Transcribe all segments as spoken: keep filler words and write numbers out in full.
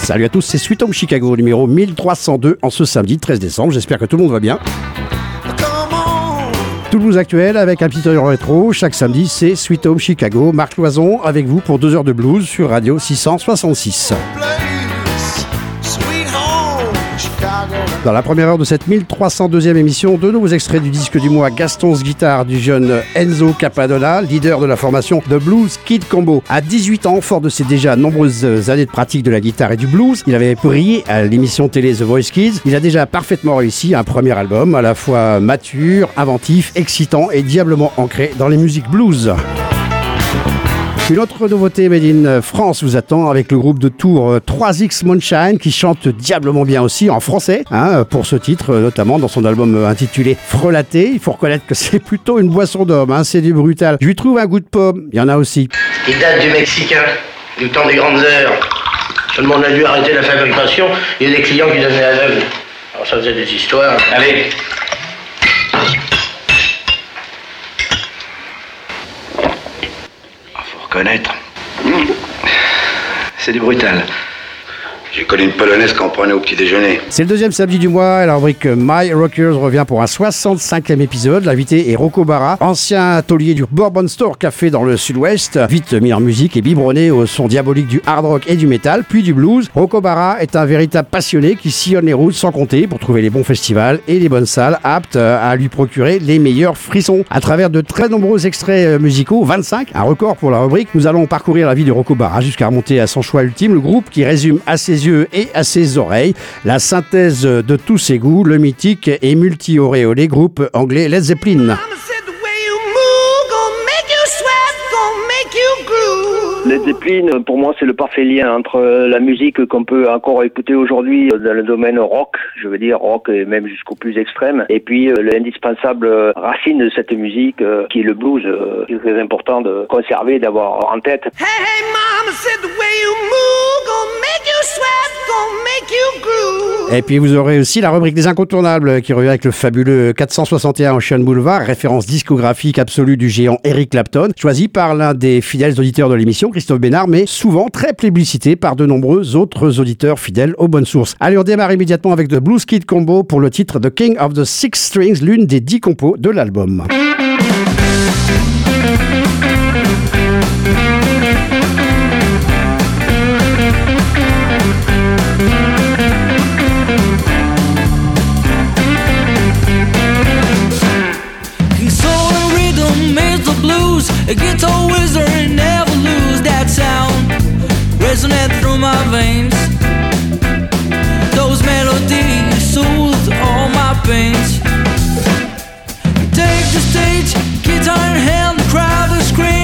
Salut à tous, c'est Sweet Home Chicago numéro mille trois cent deux en ce samedi treize décembre. J'espère que tout le monde va bien. Tout le blues actuel avec un petit œil rétro. Chaque samedi, c'est Sweet Home Chicago. Marc Loison avec vous pour deux heures de blues sur Radio six cent soixante-six. Dans la première heure de cette mille trois cent deuxième émission, de nouveaux extraits du disque du mois Gaston's Guitar du jeune Enzo Capadonna, leader de la formation The Blues Kid Combo. À dix-huit ans, fort de ses déjà nombreuses années de pratique de la guitare et du blues, il avait brillé à l'émission télé The Voice Kids. Il a déjà parfaitement réussi un premier album à la fois mature, inventif, excitant et diablement ancré dans les musiques blues. Une autre nouveauté made in France vous attend avec le groupe de Tours trois X Moonshine qui chante diablement bien aussi en français hein, pour ce titre, notamment dans son album intitulé Frelaté. Il faut reconnaître que c'est plutôt une boisson d'homme, hein, c'est du brutal. Je lui trouve un goût de pomme, il y en a aussi. Il date du Mexicain, du temps des grandes heures. Seulement on a dû arrêter la fabrication, il y a des clients qui devenaient aveugles. Alors ça faisait des histoires. Allez. Connaître. Mmh. C'est du brutal. J'ai connu une polonaise qu'on prenait au petit déjeuner. C'est le deuxième samedi du mois et la rubrique My Rockers revient pour un soixante-cinquième épisode. L'invité est Rocco Barra, ancien taulier du Bourbon Store Café dans le sud-ouest, vite mis en musique et biberonné au son diabolique du hard rock et du métal, puis du blues. Rocco Barra est un véritable passionné qui sillonne les routes sans compter pour trouver les bons festivals et les bonnes salles aptes à lui procurer les meilleurs frissons. À travers de très nombreux extraits musicaux, vingt-cinq, un record pour la rubrique, nous allons parcourir la vie de Rocco Barra jusqu'à remonter à son choix ultime, le groupe qui résume à ses yeux et à ses oreilles la synthèse de tous ses goûts, le mythique et multi-auréolé groupe anglais Led Zeppelin. Led Zeppelin, pour moi, c'est le parfait lien entre la musique qu'on peut encore écouter aujourd'hui dans le domaine rock, je veux dire rock et même jusqu'au plus extrême, et puis l'indispensable racine de cette musique qui est le blues, qui est très important de conserver, d'avoir en tête. Hey, hey, mama said the way you move, gonna make you sweat, gonna make you groove. Et puis vous aurez aussi la rubrique des incontournables qui revient avec le fabuleux quatre cent soixante et un Ocean Boulevard, référence discographique absolue du géant Eric Clapton, choisi par l'un des fidèles auditeurs de l'émission, Christophe Bénard, mais souvent très plébiscité par de nombreux autres auditeurs fidèles aux bonnes sources. Allez, on démarre immédiatement avec The Blues Kid Combo pour le titre The King of the Six Strings, l'une des dix compos de l'album. A guitar wizard and never lose that sound resonate through my veins. Those melodies soothe all my pains. Take the stage, guitar in hand, the crowd is screaming.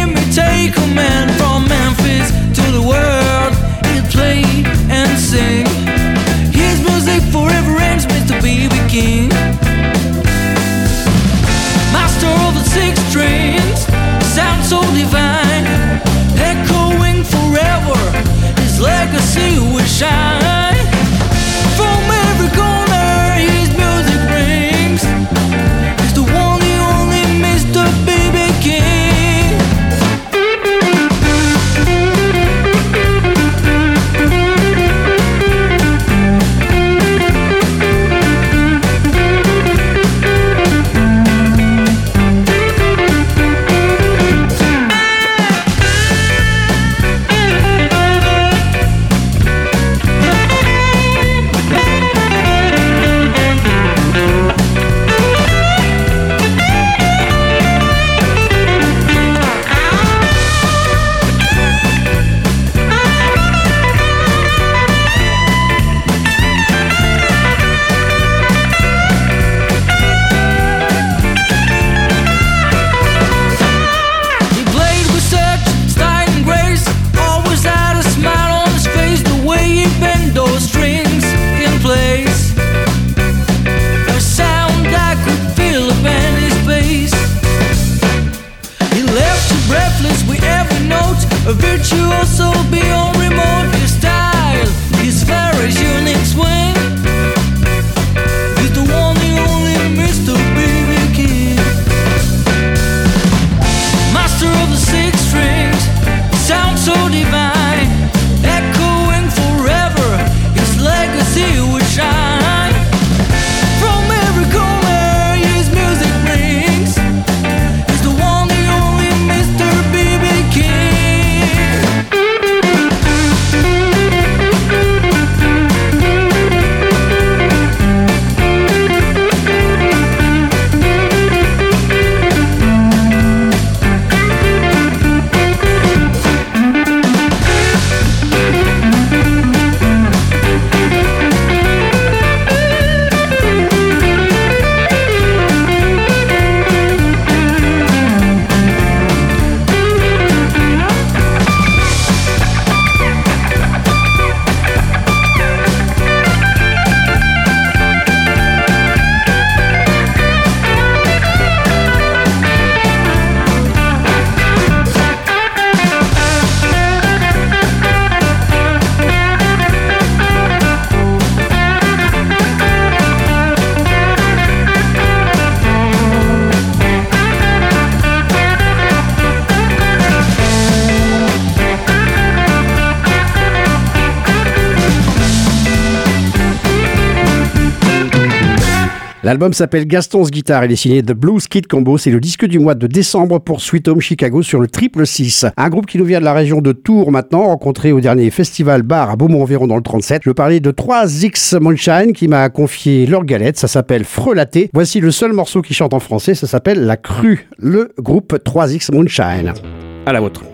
L'album s'appelle Gaston's Guitar, il est signé The Blues Kid Combo, c'est le disque du mois de décembre pour Sweet Home Chicago sur le triple six. Un groupe qui nous vient de la région de Tours maintenant, rencontré au dernier festival bar à Beaumont-Environ dans le trente-sept. Je parlais de trois X Moonshine qui m'a confié leur galette, ça s'appelle Frelaté. Voici le seul morceau qui chante en français, ça s'appelle La Crue, le groupe trois X Moonshine. À la vôtre.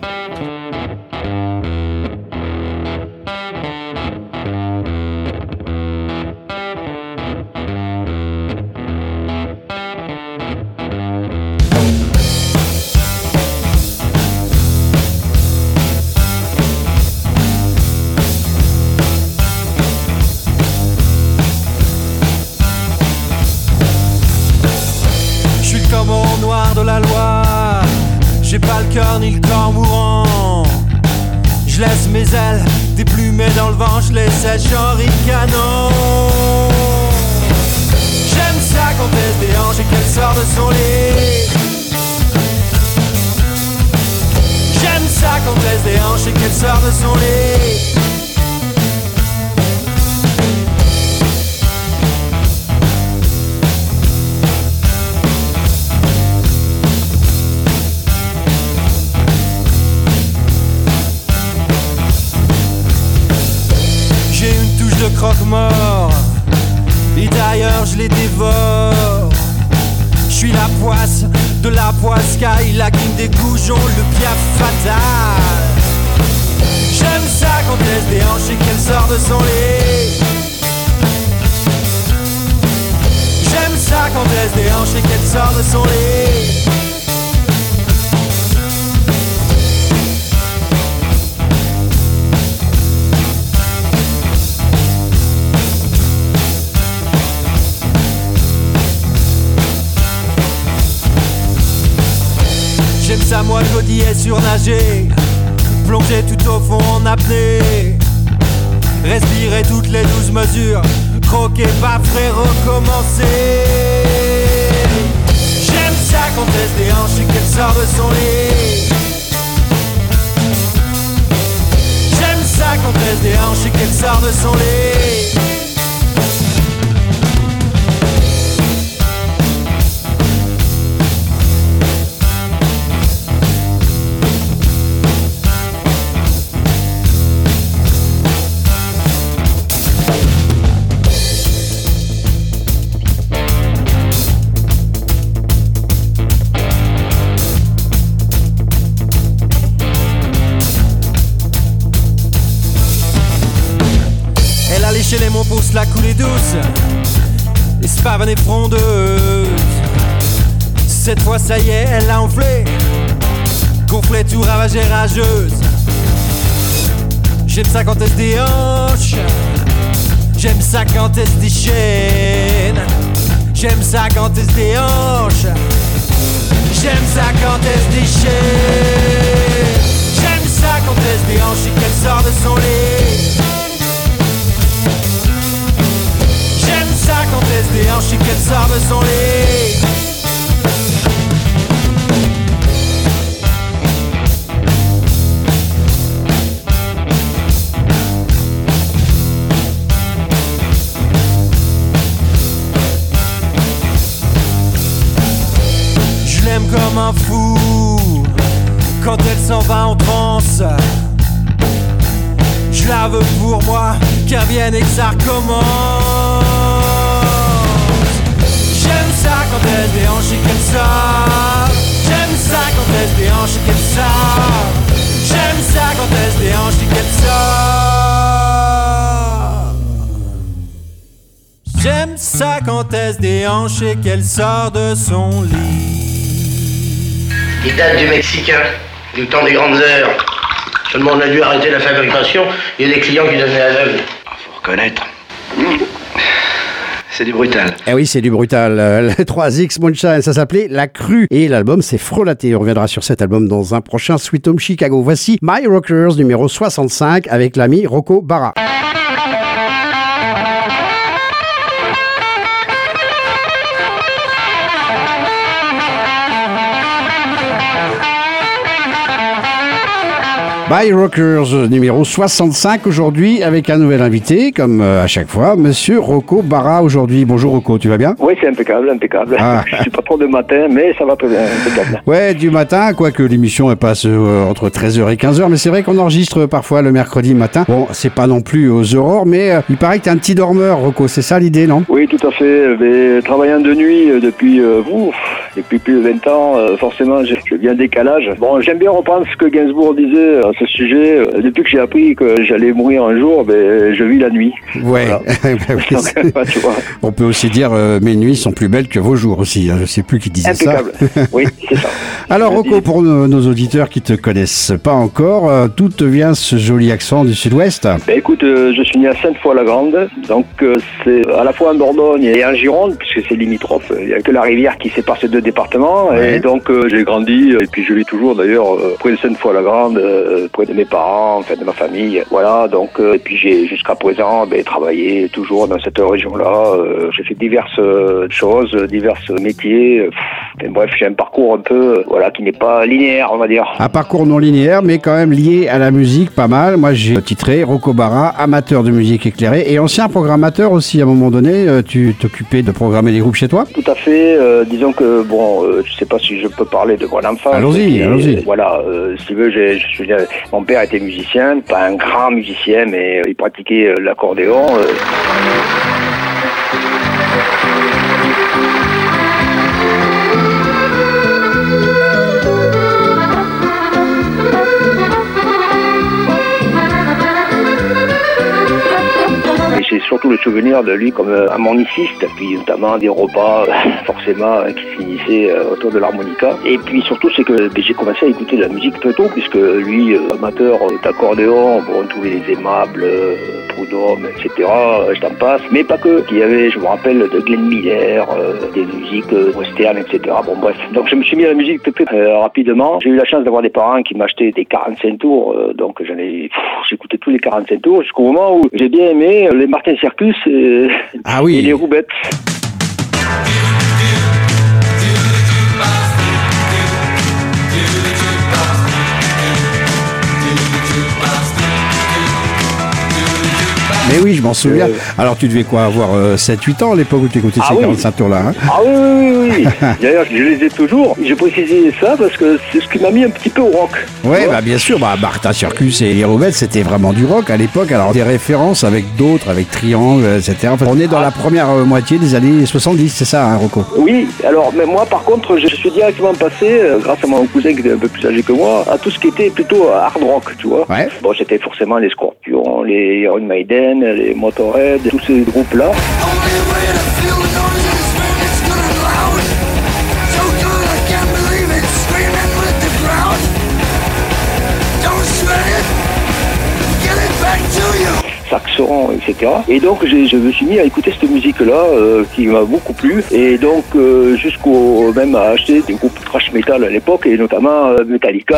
De la loi, j'ai pas le cœur ni le corps mourant. Je laisse mes ailes déplumées dans le vent, je les sèche en ricanant. J'aime ça quand elle se déhanche et qu'elle sort de son lit. J'aime ça quand elle se déhanche et qu'elle sort de son lit. De croque-mort, et d'ailleurs je les dévore. Je suis la poisse de la poiscaille, la king des goujons, le piaf fatal. J'aime ça quand elle se déhanche et qu'elle sort de son lit. J'aime ça quand elle se déhanche et qu'elle sort de son lit. J'aime ça moi godillet surnager, plonger tout au fond en apnée, respirer toutes les douze mesures, croquer, baffrer, recommencer. J'aime ça quand elle se déhanche et qu'elle sort de son lit. J'aime ça quand elle se déhanche et qu'elle sort de son lit. Chez les mots pour se la couler douce, les spavanes frondeuses. Cette fois ça y est, elle l'a enflé, gonflée, tout ravagée, rageuse. J'aime ça quand elle se déhanche, j'aime ça quand elle se déchaîne. J'aime ça quand elle se déhanche, j'aime ça quand elle se déchaîne. J'aime ça quand elle se déhanche et qu'elle sort de son lit. J'aime ça quand elle se déhanche et qu'elle sort de son lit. Je l'aime comme un fou quand elle s'en va en transe. Je la veux pour moi, qu'elle revienne et que ça recommence. J'aime ça quand elle se déhanche et qu'elle sort. J'aime ça quand elle se déhanche et qu'elle sort. J'aime ça quand elle se déhanche et qu'elle sort. J'aime ça quand elle se déhanche et qu'elle sort de son lit. Il date du Mexicain, du temps des grandes heures. Seulement on a dû arrêter la fabrication, il y a des clients qui devenaient aveugles. Ah, faut reconnaître. C'est du brutal. Eh oui, c'est du brutal. Euh, les trois X Moonshine, ça s'appelait La Crue. Et l'album, c'est Frelaté. On reviendra sur cet album dans un prochain Sweet Home Chicago. Voici My Rockers numéro soixante-cinq avec l'ami Rocco Barra. Bye Rockers numéro soixante-cinq aujourd'hui avec un nouvel invité, comme à chaque fois, Monsieur Rocco Barra aujourd'hui. Bonjour Rocco, tu vas bien? Oui, c'est impeccable, impeccable. Ah. Je suis pas trop de matin, mais ça va très bien, impeccable. Ouais, du matin, quoique l'émission elle passe euh, entre treize heures et quinze heures, mais c'est vrai qu'on enregistre parfois le mercredi matin. Bon, c'est pas non plus aux aurores, mais euh, il paraît que t'es un petit dormeur, Rocco, c'est ça l'idée, non? Oui, tout à fait. Mais travaillant de nuit euh, depuis, euh, vous, depuis plus de vingt ans, euh, forcément, j'ai, j'ai bien décalage. Bon, j'aime bien reprendre ce que Gainsbourg disait à ce sujet. Euh, depuis que j'ai appris que j'allais mourir un jour, ben, je vis la nuit. Ouais. Voilà. Donc, tu vois. On peut aussi dire euh, mes nuits sont plus belles que vos jours aussi. Hein. Je sais plus qui disait impeccable. Ça. Oui, c'est ça. Alors Rocco, pour nos, nos auditeurs qui te connaissent pas encore, euh, d'où te vient ce joli accent du Sud-Ouest? Ben écoute, euh, je suis né à Sainte-Foy-la-Grande, donc euh, c'est à la fois en Dordogne et en Gironde, puisque c'est limitrophe. Il n'y a que la rivière qui sépare ces deux départements, ouais. Et donc euh, j'ai grandi, et puis je vis toujours d'ailleurs euh, près de Sainte-Foy-la-Grande, euh, près de mes parents, enfin de ma famille, voilà. Donc euh, et puis j'ai jusqu'à présent ben, travaillé toujours dans cette région-là. Euh, j'ai fait diverses euh, choses, divers métiers. Pff, bref, j'ai un parcours un peu, euh, voilà, qui n'est pas linéaire, on va dire. Un parcours non linéaire, mais quand même lié à la musique, pas mal. Moi, j'ai titré Rocco Barra, amateur de musique éclairée et ancien programmateur aussi. À un moment donné, euh, tu t'occupais de programmer des groupes chez toi? Tout à fait. Euh, disons que bon, euh, je sais pas si je peux parler de mon enfance. Allons-y, mais, allons-y. Euh, voilà, euh, si tu veux, j'ai, je suis, mon père était musicien, pas un grand musicien, mais euh, il pratiquait euh, l'accordéon. Euh. J'ai surtout le souvenir de lui comme euh, harmoniciste, puis notamment des repas forcément euh, qui finissaient euh, autour de l'harmonica. Et puis surtout c'est que ben, j'ai commencé à écouter de la musique très tôt, puisque lui, euh, amateur d'accordéon, bon, tous les aimables, euh, Prud'homme, et cetera, euh, je t'en passe, mais pas que. Il y avait, je me rappelle, de Glenn Miller, euh, des musiques euh, western, et cetera. Bon bref, donc je me suis mis à la musique très, très euh, rapidement. J'ai eu la chance d'avoir des parents qui m'achetaient des quarante-cinq tours, euh, donc j'en ai, pff, j'écoutais tous les quarante-cinq tours jusqu'au moment où j'ai bien aimé les Martin Circus et, ah oui. et les Roubettes. Mais oui, je m'en souviens. Euh... Alors, tu devais quoi, avoir euh, sept huit ans à l'époque où tu écoutais ah ces oui. quarante-cinq tours-là, hein? Ah oui, oui, oui, oui. D'ailleurs, je les ai toujours. J'ai précisé ça parce que c'est ce qui m'a mis un petit peu au rock. Ouais, bah bien sûr. Bah, Martin Circus et les Roubettes, c'était vraiment du rock à l'époque. Alors, des références avec d'autres, avec Triangle, et cetera. Enfin, on est dans ah. la première euh, moitié des années soixante-dix, c'est ça, hein, Rocco? Oui, alors, mais moi, par contre, je suis directement passé, euh, grâce à mon cousin qui était un peu plus âgé que moi, à tout ce qui était plutôt hard rock, tu vois. Ouais. Bon, c'était forcément les Scorpions, les Iron Maiden, les Motorhead, tous ces groupes-là. Saxon, et cetera. Et donc j'ai, je me suis mis à écouter cette musique-là euh, qui m'a beaucoup plu. Et donc euh, jusqu'au même à acheter des groupes thrash metal à l'époque, et notamment euh, Metallica.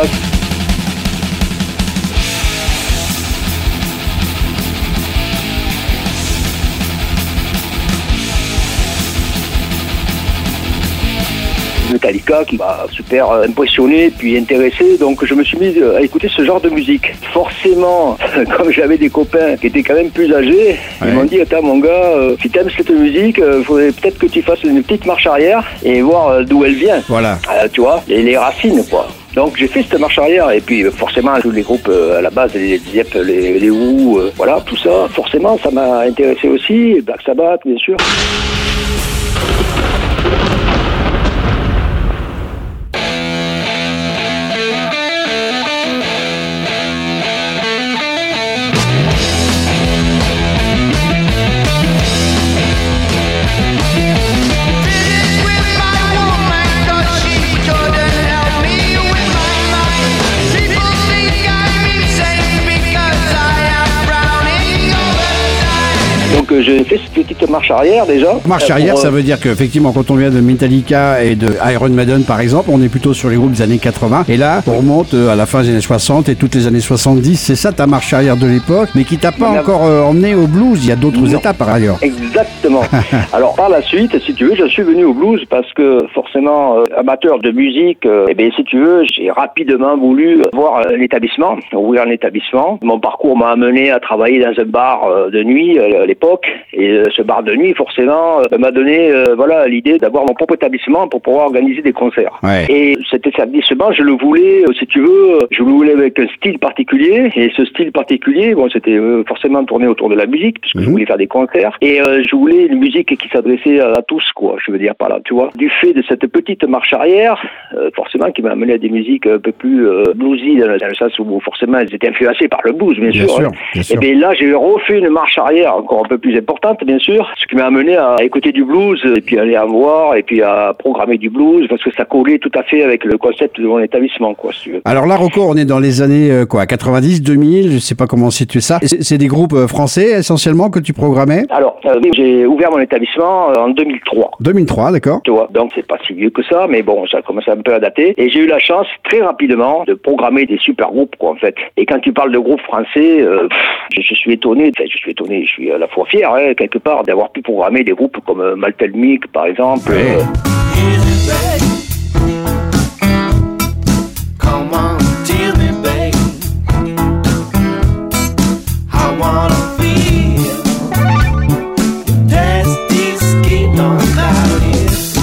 Metallica qui m'a super impressionné puis intéressé, donc je me suis mis à écouter ce genre de musique. Forcément, comme j'avais des copains qui étaient quand même plus âgés, ouais. Ils m'ont dit attends mon gars, euh, si t'aimes cette musique, il euh, faudrait peut-être que tu fasses une petite marche arrière et voir euh, d'où elle vient. Voilà. Euh, tu vois, les, les racines quoi. Donc j'ai fait cette marche arrière et puis forcément tous les groupes euh, à la base, les Zepp, les, les Who, euh, voilà tout ça. Forcément ça m'a intéressé aussi, Black Sabbath bien sûr. Donc que j'ai fait cette petite marche arrière déjà. Marche euh, arrière, pour, ça euh, veut dire qu'effectivement, quand on vient de Metallica et de Iron Maiden, par exemple, on est plutôt sur les groupes des années quatre-vingts. Et là, on remonte à la fin des années soixante et toutes les années soixante-dix. C'est ça ta marche arrière de l'époque, mais qui t'a pas Non. encore euh, emmené au blues. Il y a d'autres Non. étapes par ailleurs. Exactement. Alors par la suite, si tu veux, je suis venu au blues parce que forcément, euh, amateur de musique, euh, eh bien si tu veux, j'ai rapidement voulu voir un établissement, ouvrir un établissement. Mon parcours m'a amené à travailler dans un bar euh, de nuit euh, à l'époque, et euh, ce bar de nuit, forcément, euh, m'a donné euh, voilà l'idée d'avoir mon propre établissement pour pouvoir organiser des concerts. Ouais. Et cet établissement, je le voulais, euh, si tu veux, je le voulais avec un style particulier, et ce style particulier, bon, c'était euh, forcément tourné autour de la musique, puisque Mhm. je voulais faire des concerts, et euh, je voulais une musique qui s'adressait à, à tous, quoi, je veux dire par là, tu vois. Du fait de cette petite marche arrière, euh, forcément, qui m'a amené à des musiques un peu plus euh, bluesy, dans, le- dans le sens où forcément elles étaient influencées par le blues, bien, Bien sûr. sûr, hein. bien Et sûr. bien là, j'ai refait une marche arrière encore un peu plus importante, bien sûr, ce qui m'a amené à écouter du blues, et puis aller en voir, et puis à programmer du blues, parce que ça collait tout à fait avec le concept de mon établissement, quoi, si tu veux. Alors là, Rocco, on est dans les années euh, quoi, quatre-vingt-dix, deux mille, je sais pas comment situer ça. C'est, c'est des groupes euh, français essentiellement que tu programmais. Alors, euh, oui, j'ai ouvert mon établissement euh, en deux mille trois. deux mille trois, d'accord. Tu vois, donc c'est pas si vieux que ça, mais bon, ça commence un peu à dater. Et j'ai eu la chance très rapidement de programmer des super groupes, quoi, en fait. Et quand tu parles de groupes français, euh, pff, je, je suis étonné, enfin, je suis étonné, je suis à la fois fier, hein, quelque part, d'avoir pu programmer des groupes comme euh, Maltelmic, par exemple. Ouais. Euh, Come on, tell me, babe. I wanna feel that's this skin on clouds.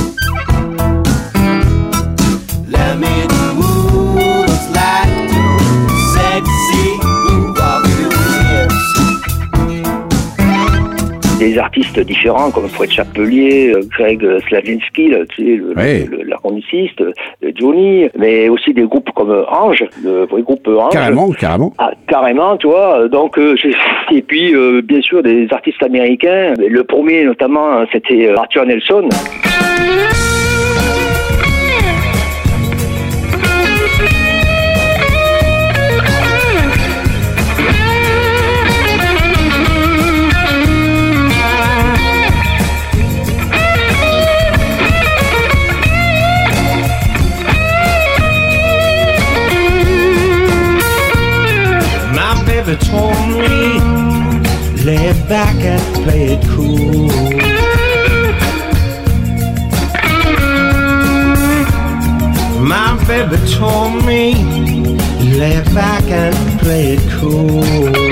Let me move like the sexy move of your hips. des artistes différents comme Fred Chapelier, euh, Greg Slavinsky, là, tu sais, le, Ouais. le, le- l'harmoniciste, euh, Johnny, mais aussi des groupes comme euh, Ange, le vrai groupe Ange. Carrément, carrément. Ah, carrément, tu vois. Donc, euh, j'ai- et puis, euh, bien sûr, des artistes américains. Le premier, notamment, c'était euh, Arthur Nelson. My baby told me, lay back and play it cool. My baby told me, lay back and play it cool.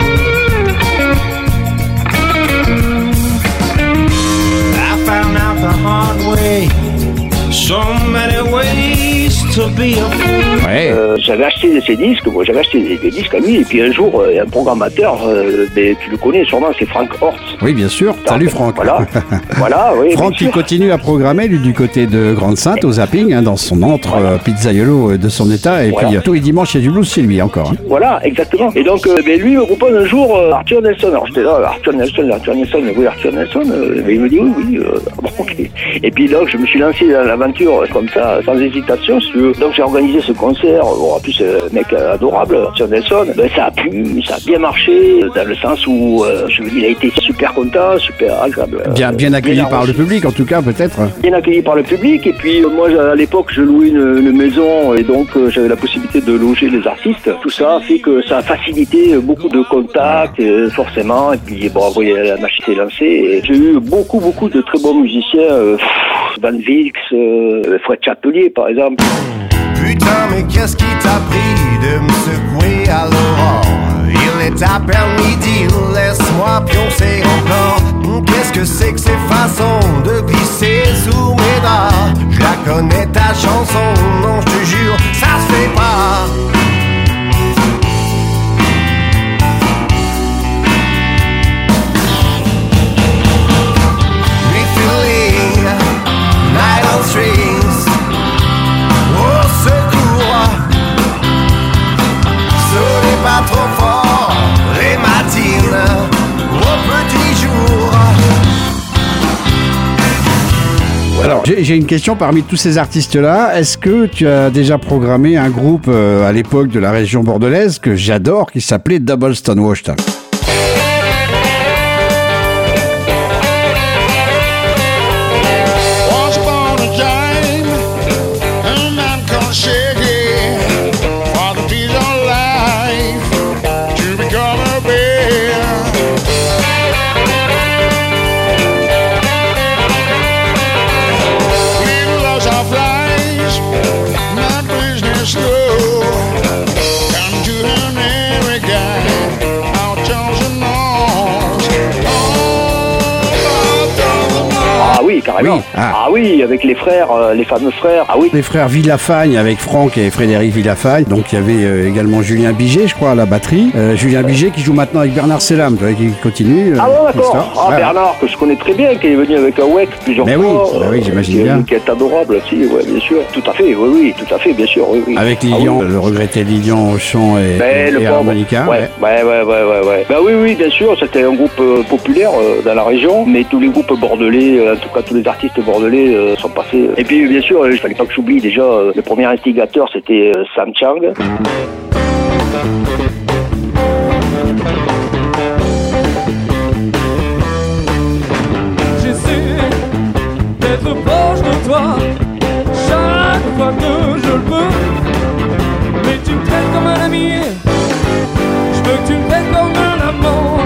I found out the hard way, so many ways to be a fool. Ouais. Euh, j'avais acheté ses disques, moi j'avais acheté des, des disques à lui, et puis un jour, euh, un programmateur, euh, ben, tu le connais sûrement, c'est Frank Hortz. Oui, bien sûr. Salut Franck. Voilà, voilà, oui. Franck bien qui sûr. continue à programmer lui du côté de Grande-Sainte au zapping, hein, dans son antre euh, pizzaiolo euh, de son état. Et Voilà. puis euh, tous les dimanches, il y a du blues chez lui encore. hein. Voilà, exactement. Et donc, euh, ben, lui me propose un jour euh, Arthur Nelson. Alors j'étais là, Arthur Nelson, Arthur Nelson, oui, Arthur Nelson. Euh, ben, il me dit oui, oui. Euh, bon, ok. Et puis donc, je me suis lancé dans l'aventure euh, comme ça, sans hésitation, si tu veux. Donc j'ai organisé ce concert. Bon, en plus, euh, mec euh, adorable, Arthur Nelson. Ben, ça a plu, ça a bien marché, euh, dans le sens où, euh, je veux dire, il a été super content, super agréable. euh, Bien, bien accueilli par le arrangé. public, en tout cas, peut-être. Bien accueilli par le public, et puis euh, moi à l'époque je louais une, une maison, et donc euh, j'avais la possibilité de loger les artistes. Tout ça fait que ça a facilité euh, beaucoup de contacts, euh, forcément, et puis bon, vous voyez, la machine s'est lancée, et j'ai eu beaucoup beaucoup de très bons musiciens, euh, pff, Van Wilks, euh, Fred Chapelier par exemple. Putain, mais qu'est-ce qui t'a pris de me secouer à l'aurore? Il est à peine midi, laisse-moi pioncer encore. Qu'est-ce que c'est que ces façons de glisser sous mes draps? Je la connais ta chanson, non je te jure, ça se fait pas. Refilling, night on strings. Au secours, sonnez pas trop fort les matines au petit jour. Alors, j'ai, j'ai une question parmi tous ces artistes-là. Est-ce que tu as déjà programmé un groupe euh, à l'époque de la région bordelaise que j'adore, qui s'appelait Double Stonewashed? carrément. Oui. Ah. Ah oui, avec les frères, euh, les fameux frères. Ah oui. Les frères Villafagne avec Franck et Frédéric Villafagne. Donc il y avait euh, également Julien Biget, je crois, à la batterie. Euh, Julien Biget qui joue maintenant avec Bernard Selam, tu vois, qui continue. Euh, Ah bon, d'accord. l'histoire. Ah, Voilà. Bernard, que je connais très bien, qui est venu avec un W E C plusieurs Mais fois. oui, bah oui, j'imagine qui est- bien. Qui est adorable aussi, ouais, bien sûr. Tout à fait, oui, oui, tout à fait, bien sûr, oui, oui. Avec Ah Lilian, oui. le regretté Lilian au chant et, Ben, et le à pauvre. l'harmonica. Ouais, ouais, ouais, ouais, ouais, ouais. Bah oui, oui, bien sûr, c'était un groupe euh, populaire euh, dans la région, mais tous les groupes bordelais, euh, en tout cas tous les artistes bordelais euh, sont passés. Et puis, bien sûr, euh, il fallait pas que j'oublie déjà, euh, le premier instigateur, c'était euh, Sam Chang. J'essaie d'être proche de toi chaque fois que je le peux. Mais tu me traites comme un ami, je veux que tu me traites comme un amant.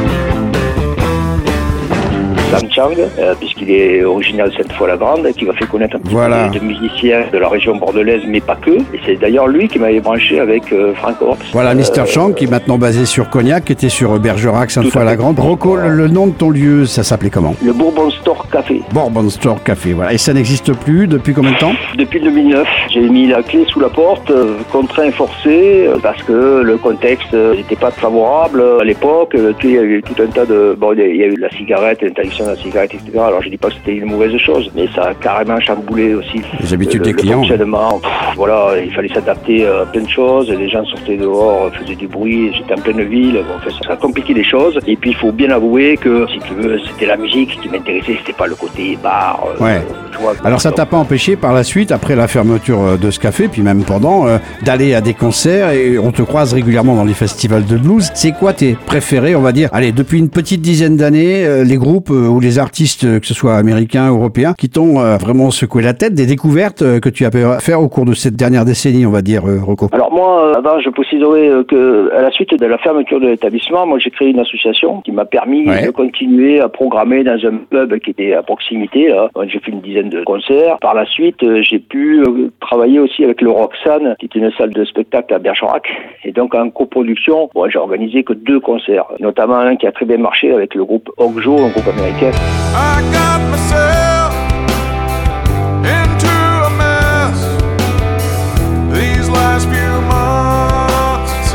Sam Chang, euh, puisqu'il est originaire de Sainte-Foy-la-Grande, qui m'a fait connaître un petit Voilà. peu de musiciens de la région bordelaise, mais pas que. Et c'est d'ailleurs lui qui m'avait branché avec euh, Frank Horst. Voilà, Mister Euh, Chang, qui est maintenant basé sur Cognac, qui était sur Bergerac, Sainte-Foy-la-Grande. Rocco, le, le nom de ton lieu, ça s'appelait comment? Le Bourbon Store Café. Bourbon Store Café, voilà. Et ça n'existe plus depuis combien de temps? Depuis deux mille neuf, j'ai mis la clé sous la porte, euh, contraint forcé, euh, parce que le contexte euh, n'était pas favorable euh, à l'époque. Euh, tu sais, il y a eu tout un tas de... Bon, il y a- il y a eu la cigarette, l'interdiction de la cigarette, et cetera. Alors je dis pas que c'était une mauvaise chose, mais ça a carrément chamboulé aussi Les habitudes le, des le clients. fonctionnement. Pff, voilà, il fallait s'adapter à plein de choses. Les gens sortaient dehors, faisaient du bruit. J'étais en pleine ville. Bon, enfin, ça a compliqué les choses. Et puis il faut bien avouer que, si tu veux, c'était la musique qui m'intéressait. C'était pas le côté bar. euh, Ouais. tu vois. Alors ça t'a pas empêché par la suite, après la fermeture euh, de ce café, puis même pendant, euh, d'aller à des concerts et on te croise régulièrement dans les festivals de blues. C'est quoi tes préférés, on va dire? Allez, depuis une petite dizaine d'années, euh, les groupes euh, ou les artistes, euh, que ce soit américains, européens, qui t'ont euh, vraiment secoué la tête, des découvertes euh, que tu as pu faire au cours de cette dernière décennie, on va dire, euh, Rocco. Alors moi, euh, avant, je préciserai euh, que à la suite de la fermeture de l'établissement, moi j'ai créé une association qui m'a permis Ouais. de continuer à programmer dans un pub qui était à proximité. Là. Donc, j'ai fait une dizaine de concerts. Par la suite, euh, j'ai pu euh, travailler aussi avec le Roxane, qui est une salle de spectacle à Bergerac. Et donc en coproduction, bon, j'ai organisé que deux concerts, notamment un qui a très bien marché avec le groupe Ogjo, un groupe américain. I got myself into a mess these last few months, it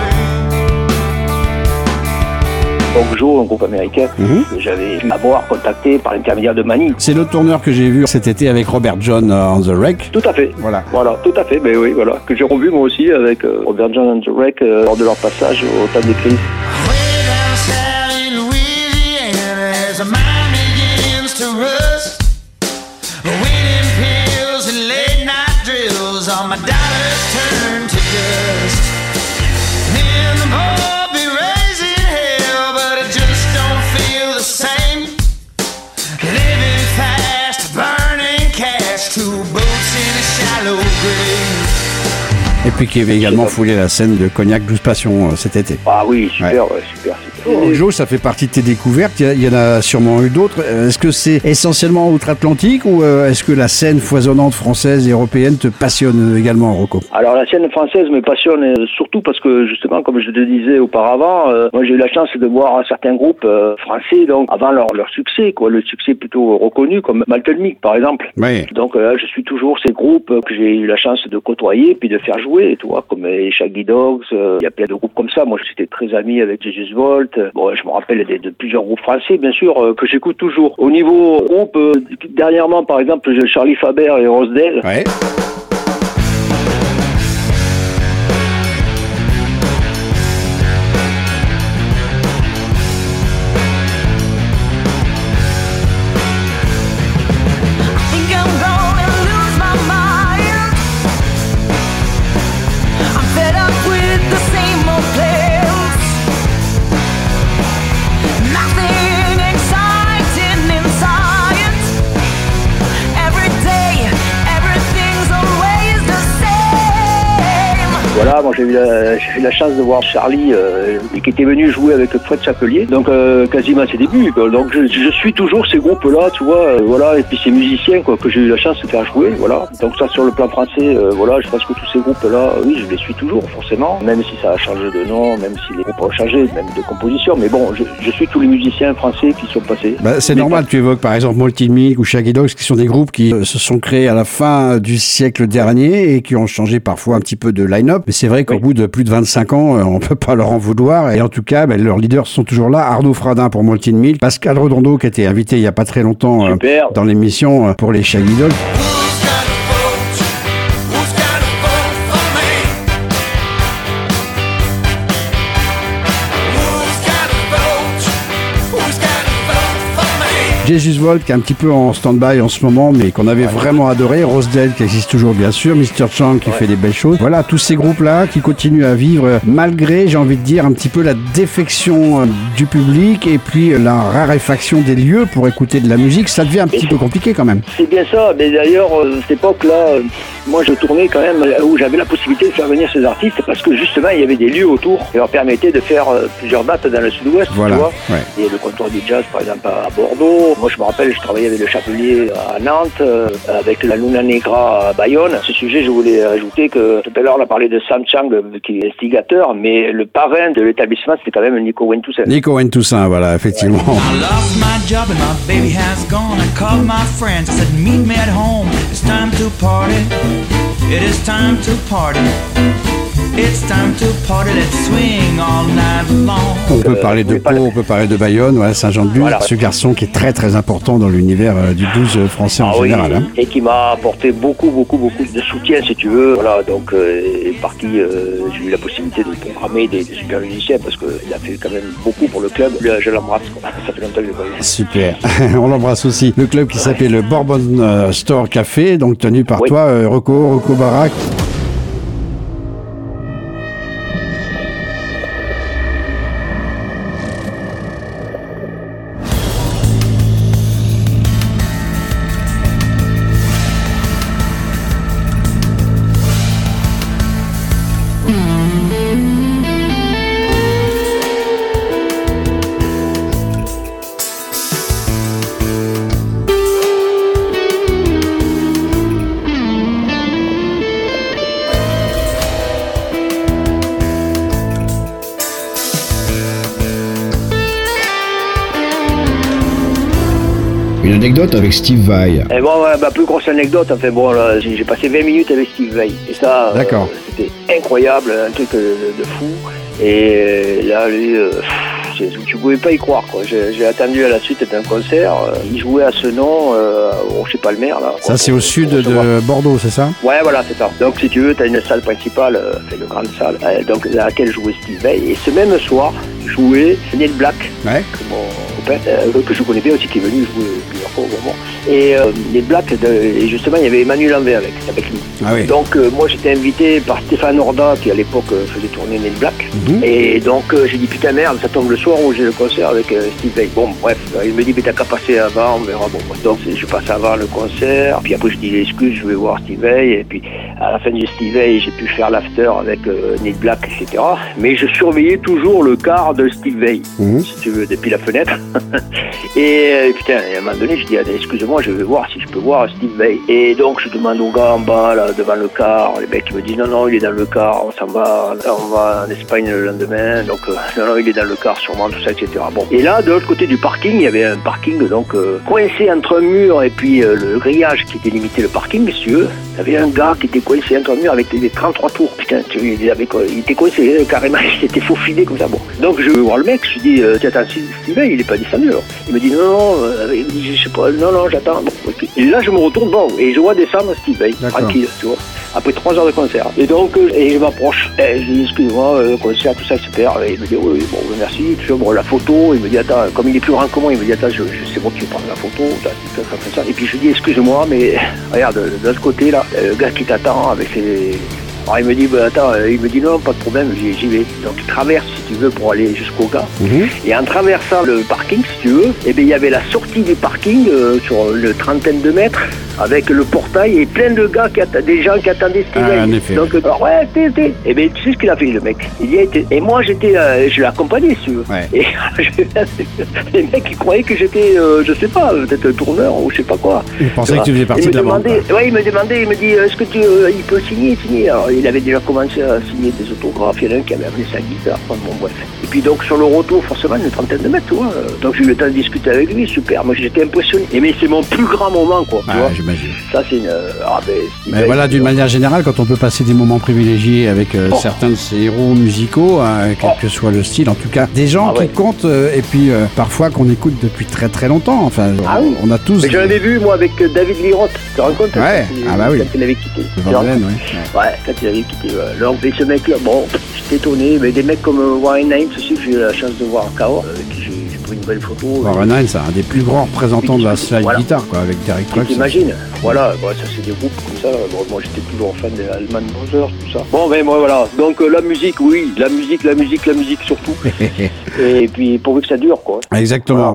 seems. Ogjo, un groupe américain Mhm. que j'avais pu avoir contacté par l'intermédiaire de Mani. C'est le tourneur que j'ai vu cet été avec Robert John euh, on the Wreck. Tout à fait. Voilà. Voilà, tout à fait. Mais oui, voilà. Que j'ai revu moi aussi avec euh, Robert John and the Wreck euh, lors de leur passage au temps des crises. Way down south in Louisiana, as a mind begins to rust, waiting pills and late night drills, all my dollars turn to dust. Then the boy be raising hell, but it just don't feel the same. Living fast, burning cash, two boats in a shallow grave. Et puis qui avait également foulé la scène de Cognac douze Passions euh, cet été. Ah oui, super, ouais, super, super. Ogjo, ça fait partie de tes découvertes, il y a- il y, en a sûrement eu d'autres. Euh, Est-ce que c'est essentiellement outre-Atlantique ou euh, est-ce que la scène foisonnante française et européenne te passionne également, Rocco? Alors la scène française me passionne euh, surtout parce que justement, comme je te disais auparavant, euh, moi j'ai eu la chance de voir certains groupes euh, français donc avant leur, leur succès, quoi, le succès plutôt reconnu comme Malcolm Mick par exemple. Oui. Donc là, je suis toujours ces groupes que j'ai eu la chance de côtoyer puis de faire jouer, tu vois, comme les Shaggy Dogs. euh, Il y a plein de groupes comme ça. Moi, j'étais très ami avec Jesus Volt. Bon, je me rappelle de, de plusieurs groupes français, bien sûr, euh, que j'écoute toujours. Au niveau groupe, euh, dernièrement, par exemple, j'ai Charlie Faber et Rosedale. Ouais. Think I'm gonna lose my mind. I'm fed up with the same old plans. Nothing exciting in science. Every day, everything's Voilà, moi j'ai eu la, j'ai eu la chance de voir Charlie euh, qui était venu jouer avec Fred Chapelier, donc euh, quasiment à ses débuts. Quoi. Donc je, je suis toujours ces groupes-là, tu vois, euh, voilà, et puis ces musiciens quoi que j'ai eu la chance de faire jouer, voilà. Donc ça sur le plan français, euh, voilà, je pense que tous ces groupes-là, oui, je les suis toujours forcément, même si ça a changé de nom, même si les groupes ont changé, même de composition. Mais bon, je, je suis tous les musiciens français qui sont passés. Bah, c'est mais normal, pas... tu évoques par exemple Malted Milk ou Shaggy Dogs, qui sont des groupes qui euh, se sont créés à la fin du siècle dernier et qui ont changé parfois un petit peu de line-up. Mais c'est vrai qu'au oui. bout de plus de vingt-cinq ans, euh, on peut pas leur en vouloir. Et en tout cas, bah, leurs leaders sont toujours là. Arnaud Fradin pour Malted Milk, Pascal Redondo qui a été invité il y a pas très longtemps euh, dans l'émission euh, pour les Shaggy Dogs. Jesus Volt qui est un petit peu en stand-by en ce moment mais qu'on avait ouais. vraiment adoré, Rosedale qui existe toujours bien sûr, mister Chang qui ouais. fait des belles choses. Voilà, tous ces groupes-là qui continuent à vivre malgré, j'ai envie de dire, un petit peu la défection du public et puis la raréfaction des lieux pour écouter de la musique. Ça devient un petit peu compliqué quand même. C'est bien ça, mais d'ailleurs, à cette époque-là, moi je tournais quand même où j'avais la possibilité de faire venir ces artistes parce que justement il y avait des lieux autour qui leur permettaient de faire plusieurs dates dans le sud-ouest, voilà. tu vois. Ouais. Et le comptoir du jazz par exemple à Bordeaux. Moi, je me rappelle, je travaillais avec le Chapelier à Nantes, euh, avec la Luna Negra à Bayonne. À ce sujet, je voulais ajouter que tout à l'heure, on a parlé de Sam Chang, qui est instigateur, mais le parrain de l'établissement, c'était quand même Nico Wayne-Toussaint. Nico Wayne-Toussaint, voilà, effectivement. I lost my job and my baby has gone. I called my friends, I said, meet me at home. It's time to party. It is time to party. It's time to party, let's swing all night long. On peut parler de Pau, on peut parler de Bayonne, ouais, Saint-Jean-de-Luz, voilà. Ce garçon qui est très très important dans l'univers euh, du blues français en ah, général. Oui, hein. Et qui m'a apporté beaucoup, beaucoup, beaucoup de soutien, si tu veux. Voilà, donc, euh, et par qui euh, j'ai eu la possibilité de programmer des, des super musiciens parce qu'il a fait quand même beaucoup pour le club. Là, je l'embrasse, quoi. Ça fait longtemps que je l'ai pas vu. Super, on l'embrasse aussi. Le club qui ouais. s'appelle le Bourbon euh, Store Café, donc tenu par oui. toi, euh, Rocco, Rocco Barak. Une anecdote avec Steve Vai. Et bon, ouais, ma plus grosse anecdote, enfin bon, là, j'ai, j'ai passé vingt minutes avec Steve Vai. Et ça, D'accord. Euh, c'était incroyable, un truc de, de fou. Et là, lui, euh, tu pouvais pas y croire, quoi. J'ai, j'ai attendu à la suite d'un concert. Euh, il jouait à ce nom, euh, au chez Palmer, là. Ça, c'est au sud de Bordeaux, c'est ça? Ouais, voilà, c'est ça. Donc, si tu veux, tu as une salle principale, euh, une grande salle, euh, donc, dans laquelle jouait Steve Vai. Et ce même soir, jouait Neil Black, ouais. que mon copain, euh, que je connais bien aussi, qui est venu jouer plusieurs fois au moment. Et euh, Neil Black, de, et justement, il y avait Emmanuel Lambert avec, avec lui. Ah oui. Donc, euh, moi, j'étais invité par Stéphane Orda, qui à l'époque euh, faisait tourner Neil Black. Mm-hmm. Et donc, euh, j'ai dit, putain, merde, ça tombe le soir où j'ai le concert avec euh, Steve Vai. Bon, bref, euh, il me dit, mais t'as qu'à passer avant, on verra. Bon, donc, je passe avant le concert. Puis après, je dis l'excuse, je vais voir Steve Vai. Et puis, à la fin de Steve Vai, j'ai pu faire l'after avec euh, Neil Black, et cetera. Mais je surveillais toujours le quart de Steve Vai, mmh. si tu veux, depuis la fenêtre. et euh, putain, à un moment donné, je dis, excuse-moi, je vais voir si je peux voir Steve Vai. Et donc, je demande au gars en bas, là, devant le car. Les mecs, ils me disent, non, non, il est dans le car, on s'en va, on va en Espagne le lendemain. Donc, euh, non, non, il est dans le car, sûrement, tout ça, et cetera. Bon. Et là, de l'autre côté du parking, il y avait un parking, donc, euh, coincé entre un mur et puis euh, le grillage qui délimitait le parking, messieurs. Il y avait un gars qui était coincé entre un mur avec des trente-trois tours. Putain, tu, il, avait, il était coincé, carrément, il s'était faufilé comme ça. Bon. Donc, je vais voir le mec, je lui dis, euh, attends, Steve Vai, il est pas descendu, alors. Il me dit, non, non, euh, il me dit, je sais pas, non, non, j'attends. Bon, okay. Et là, je me retourne, bon, et je vois descendre Steve Vai, tranquille, tu vois, après trois heures de concert. Et donc, euh, et je m'approche, et je dis, excuse-moi, le concert, tout ça, super. Et il me dit, oui, oui, bon, merci, tu vois, bon, la photo, il me dit, attends, comme il est plus grand que moi, il me dit, attends, je, je sais bon, tu veux prendre la photo, ça, ça, ça, ça. Et puis je lui dis, excuse-moi, mais regarde, de l'autre côté, là, le gars qui t'attend avec ses... Alors il me dit, bah, attends, il me dit non, pas de problème, j'y, j'y vais. Donc il traverse, si tu veux, pour aller jusqu'au gars. Mm-hmm. Et en traversant le parking, si tu veux, eh bien, il y avait la sortie du parking euh, sur une trentaine de mètres avec le portail et plein de gars, qui atta- des gens qui attendaient ce Ah, éveil. en effet, Donc, alors, ouais, t'es, t'es. Et bien, tu sais ce qu'il a fait, le mec. Il y a été. Et moi, j'étais, euh, je l'ai accompagné, si tu veux. Ouais. Et les mecs, ils croyaient que j'étais, euh, je sais pas, peut-être un tourneur ou je sais pas quoi. Il pensait que tu faisais partie il de la me bande. demandait, ouais, il me demandait, il me dit, est-ce que tu, euh, il peut signer, signer. Alors, il avait déjà commencé à signer des autographes. Il y en a un qui avait amené sa guitare. Enfin, bon, bref. Et puis donc sur le retour, forcément, une trentaine de mètres, tu vois. Donc j'ai eu le temps de discuter avec lui, super. Moi, j'étais impressionné. Et mais c'est mon plus grand moment, quoi. Tu Ah, vois. j'imagine. Ça, c'est une. Ah, ben, c'est- Mais voilà, d'une manière générale, quand on peut passer des moments privilégiés avec euh, Oh. certains de ces héros musicaux, hein, quel Oh. que soit le style, en tout cas, des gens Ah ouais. qui comptent, euh, et puis euh, parfois qu'on écoute depuis très très longtemps. Enfin, Ah on, oui. on a tous. Mais j'en avais vu, moi, avec David Lirotte. Tu te rends compte? Ouais. quand il- Ah bah oui. Quand il avait quitté. Le Tu te rends Vandalen, compte? ouais. Ouais, quand il avait quitté. Ouais. Alors, mais ce mec-là, bon, j'étais étonné. Mais des mecs comme euh, Warren Hines aussi, que j'ai eu la chance de voir en K O, avec qui j'ai j'ai pris une belle photo. Warren Hines, c'est un des plus grands représentants de la slide Voilà. guitare, quoi, avec Derek Tu Trucks. t'imagines? Voilà, bon, ça c'est des groupes comme ça. Bon, moi j'étais toujours fan des Allman Brothers, tout ça. Bon, ben moi voilà. Donc euh, la musique, oui, la musique, la musique, la musique surtout. Et puis pourvu que ça dure, quoi. Exactement.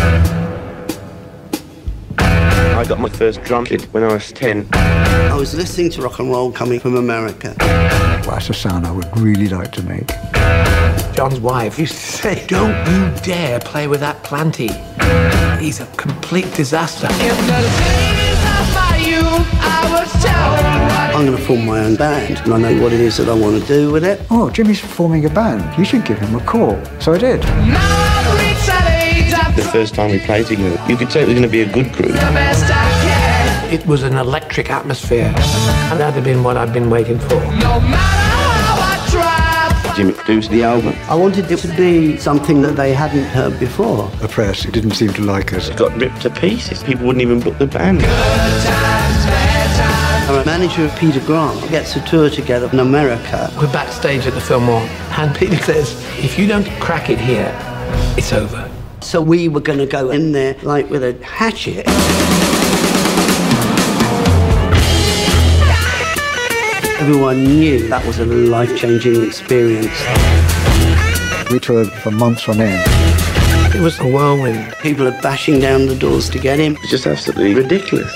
I got my first drum kit when I was ten. I was listening to rock and roll coming from America. Well, that's a sound I would really like to make. John's wife used to say, "Don't you dare play with that Planty. He's a complete disaster." I'm going to form my own band, and I know what it is that I want to do with it. Oh, Jimmy's forming a band. You should give him a call. So I did. The first time we played together, you could tell it was going to be a good group. It was an electric atmosphere, and that'd have been what I'd been waiting for. Jimmy produced the album. I wanted it to be something that they hadn't heard before. The press didn't seem to like us. It got ripped to pieces. People wouldn't even book the band. Our manager, Peter Grant, gets a tour together in America. We're backstage at the Fillmore, and Peter says, "If you don't crack it here, it's over." So we were going to go in there like with a hatchet. Everyone knew that was a life-changing experience. We toured for months on end. It was a whirlwind. People are bashing down the doors to get him. It's just absolutely ridiculous.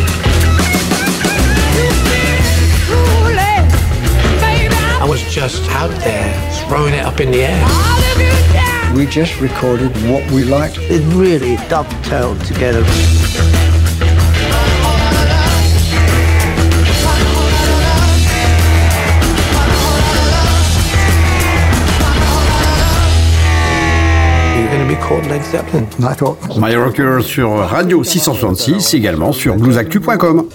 I was just out there, throwing it up in the air. We just recorded what we liked. It really dovetailed together. You're going to be called Led Zeppelin. And I thought, My Rocker sur Radio six cent soixante-six, également sur blues actu point com.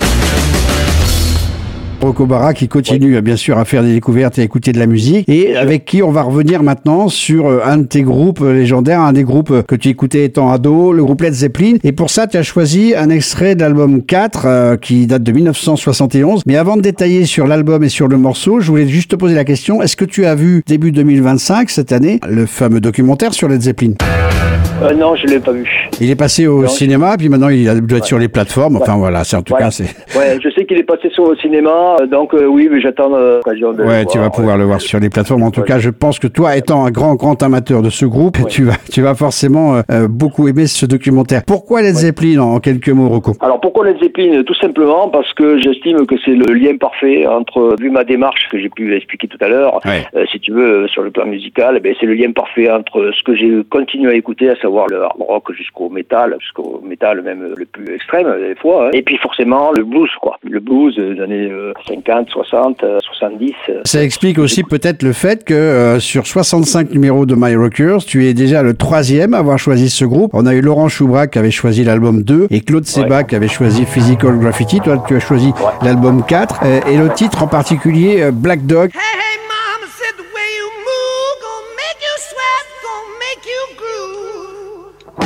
Rocco Barra qui continue bien sûr à faire des découvertes et à écouter de la musique, et avec qui on va revenir maintenant sur euh, un de tes groupes légendaires, un des groupes que tu écoutais étant ado, le groupe Led Zeppelin. Et pour ça tu as choisi un extrait de l'album quatre euh, qui date de mille neuf cent soixante et onze. Mais avant de détailler sur l'album et sur le morceau, je voulais juste te poser la question, est-ce que tu as vu début deux mille vingt-cinq, cette année, le fameux documentaire sur Led Zeppelin? Euh, non, je l'ai pas vu. Il est passé au Non, cinéma, puis maintenant il doit être Ouais. sur les plateformes. Enfin Ouais. voilà, c'est en tout Ouais. cas c'est. Ouais, je sais qu'il est passé sur le cinéma, euh, donc euh, oui, mais j'attends euh, l'occasion de Ouais, le tu voir, vas pouvoir ouais. le voir sur les plateformes. En tout Ouais. cas, je pense que toi, étant un grand, grand amateur de ce groupe, Ouais. tu vas, tu vas forcément euh, euh, beaucoup aimer ce documentaire. Pourquoi Led Zeppelin, en quelques mots, Rocco? Alors pourquoi Led Zeppelin? Tout simplement parce que j'estime que c'est le lien parfait entre, vu ma démarche que j'ai pu expliquer tout à l'heure, Ouais. euh, si tu veux, euh, sur le plan musical, eh ben, c'est le lien parfait entre ce que j'ai continué à écouter, à savoir le hard rock jusqu'au métal, jusqu'au métal même euh, le plus extrême euh, des fois, hein. Et puis forcément le blues, quoi. Le blues euh, des années euh, cinquante, soixante, euh, soixante-dix. euh, Ça explique aussi peut-être le fait que euh, sur soixante-cinq numéros de My Rockers, tu es déjà le troisième à avoir choisi ce groupe. On a eu Laurent Choubrac qui avait choisi l'album deux et Claude Sébat Ouais. qui avait choisi Physical Graffiti. Toi, tu as choisi Ouais. l'album quatre euh, et le titre en particulier euh, Black Dog. Hey, hey, mama said the way you move gonna make you sweat, gonna make you groove.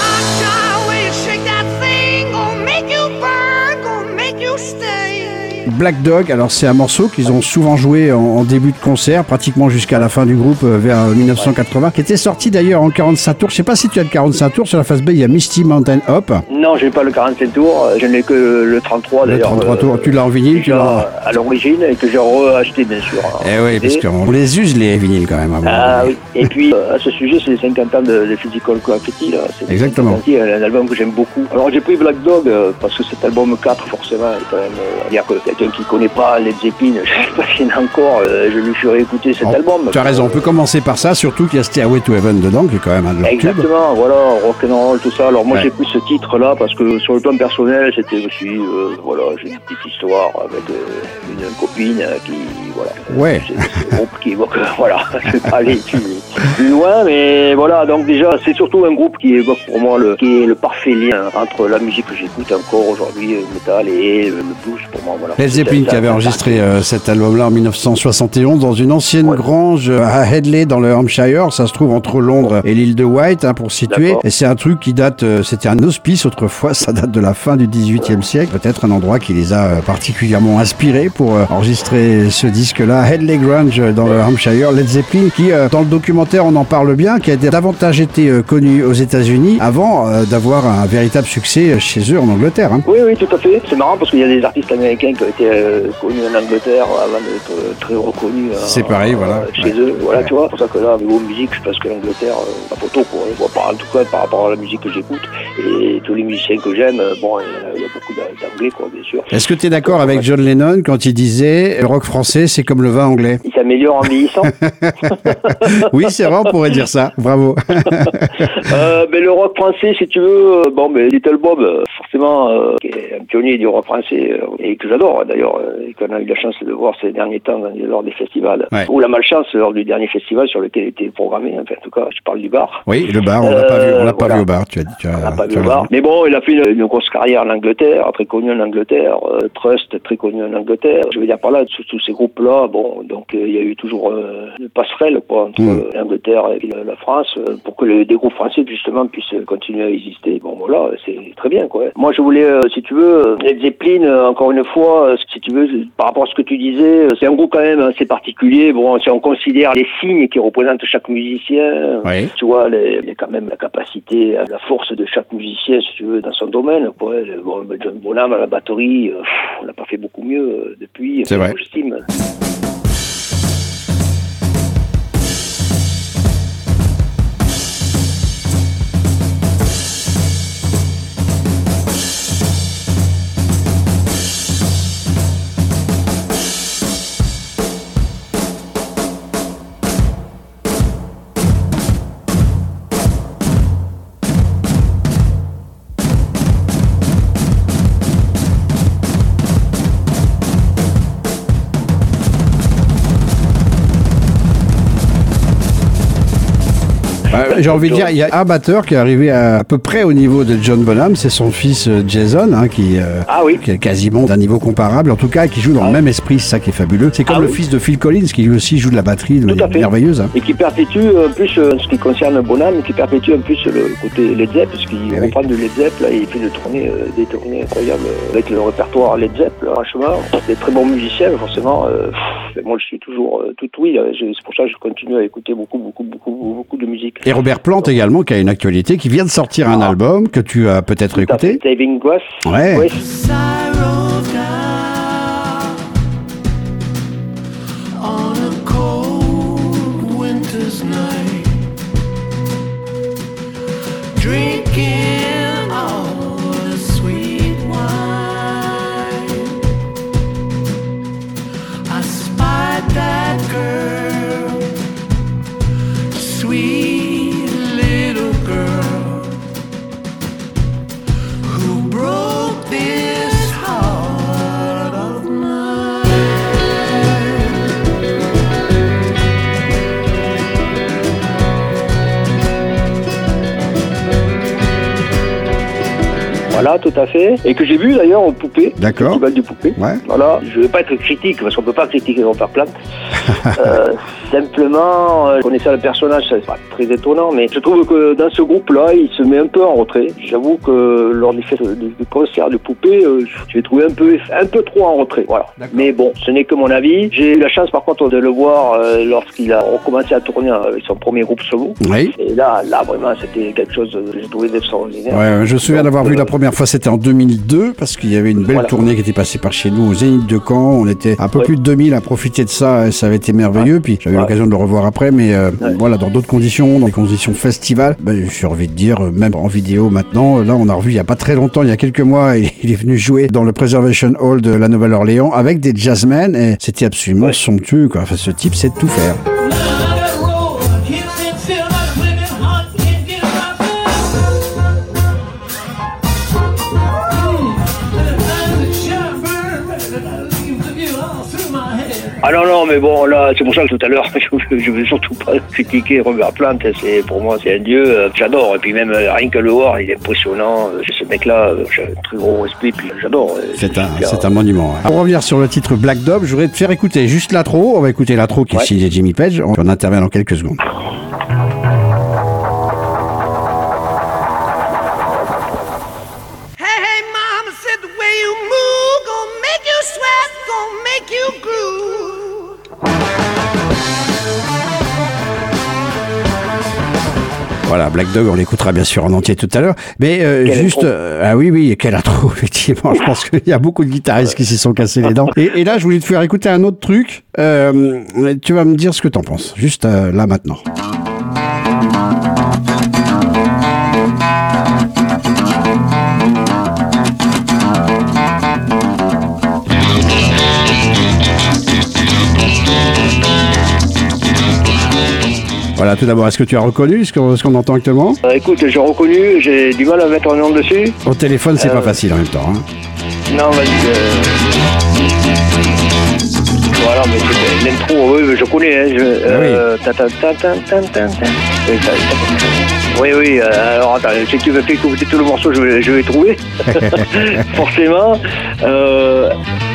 Ah, the way you shake that thing gonna make you burn, gonna make you stay. Black Dog. Alors c'est un morceau qu'ils ont souvent joué en, en début de concert, pratiquement jusqu'à la fin du groupe euh, vers dix-neuf cent quatre-vingts, qui était sorti d'ailleurs en quarante-cinq tours. Je sais pas si tu as le quarante-cinq tours. Sur la face B, il y a Misty Mountain Hop. Non, j'ai pas le quarante-cinq tours. Je n'ai que le trente-trois d'ailleurs. Le trente-trois tours. Tu l'as en vinyle, tu l'as à l'origine et que j'ai re-acheté bien sûr. Eh oui, parce qu'on les use les vinyles quand même. Ah oui. Et puis à ce sujet, c'est les cinquante ans de, de Physical Graffiti là. C'est exactement. C'est un album que j'aime beaucoup. Alors j'ai pris Black Dog euh, parce que cet album quatre forcément est quand même euh, dire que quelqu'un qui connaît pas Led Zeppelin, je sais pas s'il y en a encore, euh, je lui ferai écouter cet oh, album. Tu as raison, on peut commencer par ça, surtout qu'il y a Stairway to Heaven dedans, qui est quand même un de leurs tubes. Exactement, voilà, rock'n'roll, tout ça. Alors moi ouais. j'ai pris ce titre-là parce que sur le plan personnel, c'était aussi, euh, voilà, j'ai une petite histoire avec euh, une, une copine euh, qui, voilà. Ouais. C'est, c'est un groupe qui évoque, euh, voilà, je vais pas aller plus, plus loin, mais voilà, donc déjà, c'est surtout un groupe qui évoque pour moi le, qui est le parfait lien entre la musique que j'écoute encore aujourd'hui, le métal et le blues pour moi, voilà. Led Zeppelin qui avait enregistré euh, cet album-là en dix-neuf cent soixante et onze dans une ancienne ouais. grange à Headley dans le Hampshire, ça se trouve entre Londres et l'île de Wight, hein, pour situer. D'accord. Et c'est un truc qui date, euh, c'était un hospice autrefois, ça date de la fin du dix-huitième ouais. siècle, peut-être un endroit qui les a euh, particulièrement inspirés pour euh, enregistrer ce disque-là, Headley Grange dans le Hampshire. Led Zeppelin qui, euh, dans le documentaire, on en parle bien, qui a davantage été euh, connu aux États-Unis avant euh, d'avoir un véritable succès chez eux en Angleterre. Hein. Oui, oui, tout à fait. C'est marrant parce qu'il y a des artistes américains qui ont été euh, connus en Angleterre avant d'être euh, très reconnus. Euh, c'est pareil, voilà. Euh, chez ouais. eux, voilà, ouais. tu vois. C'est pour ça que là, niveau musique, je pense que l'Angleterre, euh, pas photo, quoi. Bon, par, en tout cas, par rapport à la musique que j'écoute et tous les musiciens que j'aime, euh, bon, il y, y a beaucoup d'anglais, quoi, bien sûr. Est-ce que tu es d'accord avec John Lennon quand il disait le rock français, c'est comme le vin anglais? Il s'améliore en vieillissant. Oui, c'est vrai, on pourrait dire ça. Bravo. euh, mais le rock français, si tu veux, euh, bon, mais Little Bob, euh, forcément, euh, qui est un pionnier du rock français euh, et que j'adore d'ailleurs, euh, et qu'on a eu la chance de voir ces derniers temps lors des festivals, ouais. ou la malchance lors du dernier festival sur lequel il était programmé. Enfin, en tout cas, je parle du bar. Oui, le bar, on l'a euh, pas vu, on l'a pas voilà. vu au bar. Tu as dit, tu as, on l'a pas tu vu au bar. Mais bon, il a fait une, une grosse carrière en Angleterre, très connu en Angleterre, euh, Trust, très connu en Angleterre. Je veux dire par là, tous, tous ces groupes-là, bon, donc il euh, y a eu toujours euh, une passerelle quoi entre mm. l'Angleterre et la, la France euh, pour que les, des groupes français justement puissent continuer à exister. Bon, voilà, c'est très bien quoi. Moi, je voulais, euh, si tu veux, Led Zeppelin, euh, encore une fois, euh, si tu veux, par rapport à ce que tu disais, euh, c'est un groupe quand même assez particulier. Bon, si on considère les signes qui représentent chaque musicien, oui. tu vois, les, les, quand même la capacité, la force de chaque musicien, si tu veux, dans son domaine. Quoi. Bon, John Bonham à la batterie, euh, pff, on n'a pas fait beaucoup mieux euh, depuis. C'est vrai. J'estime. J'ai envie de dire, il y a un batteur qui est arrivé à, à peu près au niveau de John Bonham, c'est son fils Jason, hein, qui, euh, ah oui. qui est quasiment d'un niveau comparable, en tout cas, qui joue dans ah. le même esprit, c'est ça qui est fabuleux. C'est comme ah le oui. fils de Phil Collins, qui lui aussi joue de la batterie de manière merveilleuse. Hein. Et qui perpétue un plus, euh, ce qui concerne Bonham, qui perpétue un plus le côté Led Zepp, parce qu'il eh reprend oui. de Led Zepp, là, et il fait des tournées, euh, des tournées incroyables avec le répertoire Led Zepp, là, franchement. Des très bons musiciens, forcément. Euh, pff, moi, je suis toujours euh, tout oui, c'est pour ça que je continue à écouter beaucoup, beaucoup, beaucoup, beaucoup de musique. Et Robert Plant Donc, également, qui a une actualité, qui vient de sortir un ah. album que tu as peut-être écouté. Saving Grace. Ouais. Oui. Voilà, tout à fait. Et que j'ai vu d'ailleurs au Poupée. D'accord. Festival du Poupée. Ouais. Voilà. Je ne vais pas être critique, parce qu'on ne peut pas critiquer Robert Plant. euh, simplement, euh, je connaissais le personnage, c'est pas très étonnant, mais je trouve que dans ce groupe-là, il se met un peu en retrait. J'avoue que lors du, du, du concert du Poupée, euh, je l'ai trouvé un peu, un peu trop en retrait. Voilà. Mais bon, ce n'est que mon avis. J'ai eu la chance, par contre, de le voir euh, lorsqu'il a recommencé à tourner avec son premier groupe solo. Oui. Et là, là, vraiment, c'était quelque chose que j'ai trouvé d'extraordinaire. Ouais, je me souviens d'avoir vu la première fois, c'était en deux mille deux, parce qu'il y avait une belle Voilà. tournée qui était passée par chez nous au Zénith de Caen. On était un peu Ouais. plus de deux mille à profiter de ça, et ça avait été merveilleux. Puis j'avais eu Ouais. l'occasion de le revoir après, mais euh, Ouais. voilà, dans d'autres conditions, dans des conditions festivals, ben, j'ai envie de dire, euh, même en vidéo maintenant, là on a revu il y a pas très longtemps, il y a quelques mois, il, il est venu jouer dans le Preservation Hall de la Nouvelle-Orléans avec des jazzmen, et c'était absolument Ouais. somptueux, quoi. Enfin, ce type sait tout faire. Ah non, non, mais bon, là, c'est pour ça que tout à l'heure, je ne veux surtout pas critiquer Robert Plant. C'est, pour moi, c'est un dieu. euh, J'adore. Et puis même, euh, rien que le voir, il est impressionnant. Euh, Ce mec-là, euh, j'ai un très gros respect, puis j'adore. euh, C'est un, super. c'est un monument. Ouais. Pour revenir sur le titre Black Dog, je voudrais te faire écouter juste l'intro. On va écouter l'intro qui est Ouais. signée Jimmy Page. On on intervient dans quelques secondes. Hey, hey, mama said the way you move gonna make you sweat, gonna make you groove. Voilà, Black Dog, on l'écoutera bien sûr en entier tout à l'heure. Mais euh, Quelle juste, intro. euh, ah oui, oui, quelle intro, effectivement. Je pense qu'il y a beaucoup de guitaristes qui s'y sont cassés les dents. Et, et là, je voulais te faire écouter un autre truc. Euh, tu vas me dire ce que t'en penses, juste euh, là maintenant. Voilà, tout d'abord, est-ce que tu as reconnu ce qu'on, ce qu'on entend actuellement? Euh, écoute, j'ai reconnu, j'ai du mal à mettre un nom dessus. Au téléphone, c'est Euh, pas facile en même temps. Hein. Non, vas-y. Euh... Voilà, mais c'est l'intro, oui, mais je connais. Hein, je, euh, ta, ta, ta, ta, ta, ta, ta. Oui, ta, ta. Oui, oui, euh, alors attends, si tu veux faire écouter tout le morceau, je vais, je vais trouver. Forcément. Euh...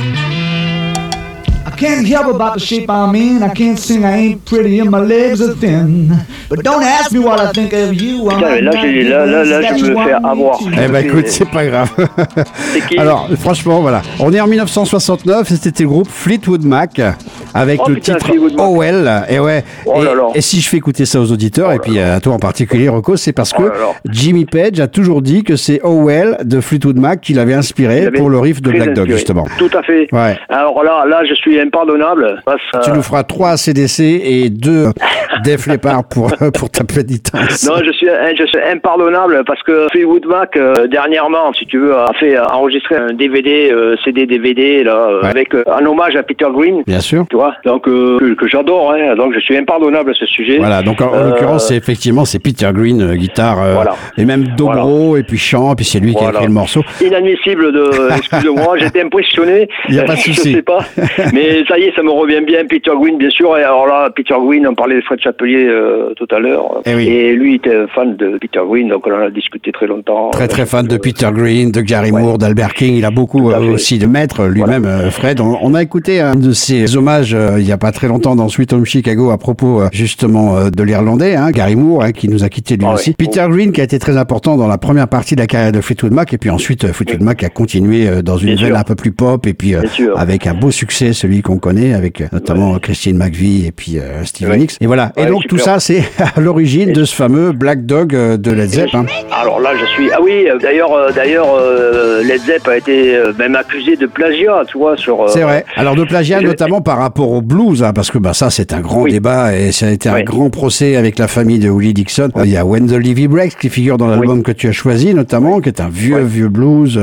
I can't help about the shape I'm in. I can't sing, I ain't pretty, and my legs are thin. But don't ask me what I think of you. Putain, mais là, j'ai- là, là, là, je me fais avoir. Eh ben écoute, c'est pas grave. C'est qui? Alors, franchement, voilà. On est en dix-neuf cent soixante-neuf et c'était le groupe Fleetwood Mac avec Oh, le putain, titre Fleetwood Mac. Oh Well. Et ouais. Oh et, là là. et si je fais écouter ça aux auditeurs, et puis à toi en particulier, Rocco, c'est parce que Oh là là. Jimmy Page a toujours dit que c'est Oh Well de Fleetwood Mac qui l'avait inspiré Il avait pour le riff de très Black Dog, inspiré. justement. Tout à fait. Ouais. Alors là, là, je suis impardonnable. Parce, Tu euh, nous feras trois A C D C et deux Def Leppard pour, pour ta pénitence. Non, je suis, je suis impardonnable parce que Fleetwood Mac, euh, dernièrement, si tu veux, a fait euh, enregistrer un D V D, euh, C D D V D, là, euh, Ouais. avec euh, un hommage à Peter Green. Bien sûr. Tu vois, donc euh, que, que j'adore, hein, donc je suis impardonnable à ce sujet. Voilà, donc en, en Euh, l'occurrence, c'est effectivement c'est Peter Green, euh, guitare, euh, Voilà. et même dobro, et puis chant, et puis c'est lui qui a Voilà. écrit le morceau. Inadmissible de, excuse-moi, j'étais impressionné. Il y a pas de Je souci. sais pas, mais ça y est, ça me revient bien. Peter Green, bien sûr. Et alors là, Peter Green, on parlait de Fred Chapelier euh, tout à l'heure. Eh oui. Et lui était un fan de Peter Green, donc on en a discuté très longtemps. Très très fan de Peter Green, de Gary Moore, d'Albert King. Il a beaucoup Tout à euh, fait. aussi de maîtres lui-même, euh, Fred. On, on a écouté un de ses hommages euh, il y a pas très longtemps dans Sweet Home Chicago à propos euh, justement euh, de l'Irlandais, hein, Gary Moore, hein, qui nous a quitté lui Ah aussi. ouais. Peter Green qui a été très important dans la première partie de la carrière de Fleetwood Mac, et puis ensuite euh, Fleetwood Mac a continué euh, dans une Bien veine sûr. un peu plus pop, et puis euh, Bien sûr. avec un beau succès, celui qu'on connaît, avec euh, notamment Christine McVie et puis euh, Stevie Ouais. Nicks. Et voilà. Et Ouais, donc tout super. ça, c'est à l'origine de ce fameux Black Dog euh, de Led Zepp. Hein. Alors là, je suis. Ah oui, euh, d'ailleurs, euh, d'ailleurs, euh, Led Zepp a été euh, même accusé de plagiat, tu vois, sur. euh, C'est vrai. Alors de plagiat je- notamment par rapport au blues, hein, parce que bah ça c'est un grand Oui. débat et ça a été un Oui. grand procès avec la famille de Willie Dixon. Il y a When the Levee Breaks qui figure dans l'album que tu as choisi notamment, qui est un vieux Oui. vieux blues.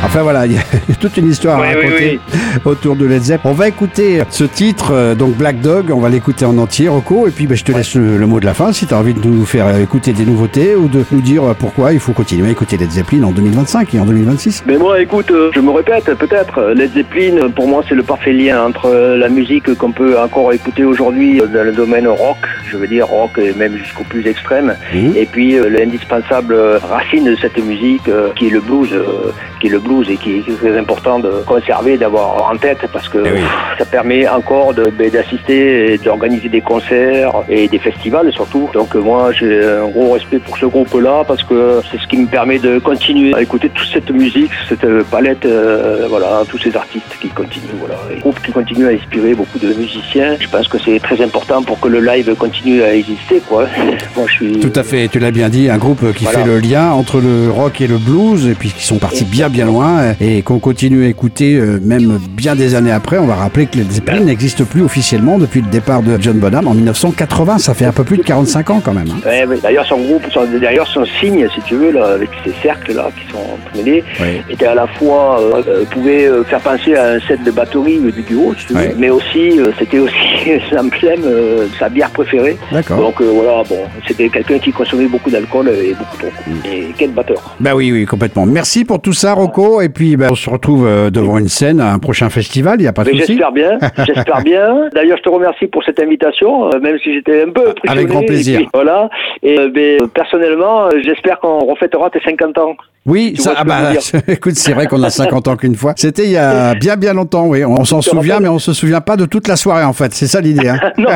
Enfin voilà, il y a toute une histoire Oui, à raconter oui, oui. autour de Led Zepp. On va écouter ce titre, euh, donc Black Dog, on va l'écouter en entier, Rocco, et puis ben, je te laisse le, le mot de la fin si tu as envie de nous faire euh, écouter des nouveautés ou de nous dire euh, pourquoi il faut continuer à écouter Led Zeppelin en deux mille vingt-cinq et en deux mille vingt-six. Mais moi, écoute, euh, je me répète, peut-être, Led Zeppelin, pour moi, c'est le parfait lien entre euh, la musique qu'on peut encore écouter aujourd'hui euh, dans le domaine rock, je veux dire rock et même jusqu'au plus extrême, Mmh. et puis euh, l'indispensable euh, racine de cette musique euh, qui est le blues, euh, qui est le blues et qui est très important de conserver, d'avoir en tête parce que Eh oui. ça permet encore de, ben, d'assister et d'organiser des concerts et des festivals surtout. Donc euh, moi, j'ai un gros respect pour ce groupe-là parce que c'est ce qui me permet de continuer à écouter toute cette musique, cette euh, palette, euh, voilà, tous ces artistes qui continuent, voilà, et groupe qui continue à inspirer beaucoup de musiciens. Je pense que c'est très important pour que le live continue à exister, quoi. Moi, je suis Tout à fait, tu l'as bien dit, un groupe qui Voilà. fait le lien entre le rock et le blues, et puis qui sont partis bien bien loin, et qu'on continue à écouter euh, même bien des années après. On va rappeler que Led Zeppelin n'existe plus officiellement depuis le départ de John Bonham en mille neuf cent quatre-vingts, ça fait un peu plus de quarante-cinq ans quand même. Hein. Ouais, ouais. D'ailleurs, son groupe, son, d'ailleurs, son signe, si tu veux, là, avec ces cercles-là qui sont entremêlés, Oui. était à la fois, euh, euh, pouvait euh, faire penser à un set de batterie euh, du duo, si tu veux, Ouais. mais aussi, euh, c'était aussi l'emblème euh, de sa bière préférée. D'accord. Donc, euh, voilà, bon, c'était quelqu'un qui consommait beaucoup d'alcool et beaucoup trop. Et quel batteur. Bah oui, oui, complètement. Merci pour tout ça, Rocco, et puis bah, on se retrouve euh, devant une scène à un prochain festival, il n'y a pas de Mais souci. j'espère bien, j'espère bien. D'ailleurs, je te remercie pour cette invitation, euh, même si j'étais un peu impressionné. Avec grand plaisir. Et puis, voilà. Et euh, ben, euh, personnellement, euh, j'espère qu'on refêtera tes cinquante ans. Oui, Tu ça, vois ah ce que je bah, veux dire. écoute, c'est vrai qu'on a cinquante ans qu'une fois. C'était il y a bien bien longtemps, oui. On s'en te souvient, rappelles mais on se souvient pas de toute la soirée, en fait. C'est ça l'idée. Hein. Non.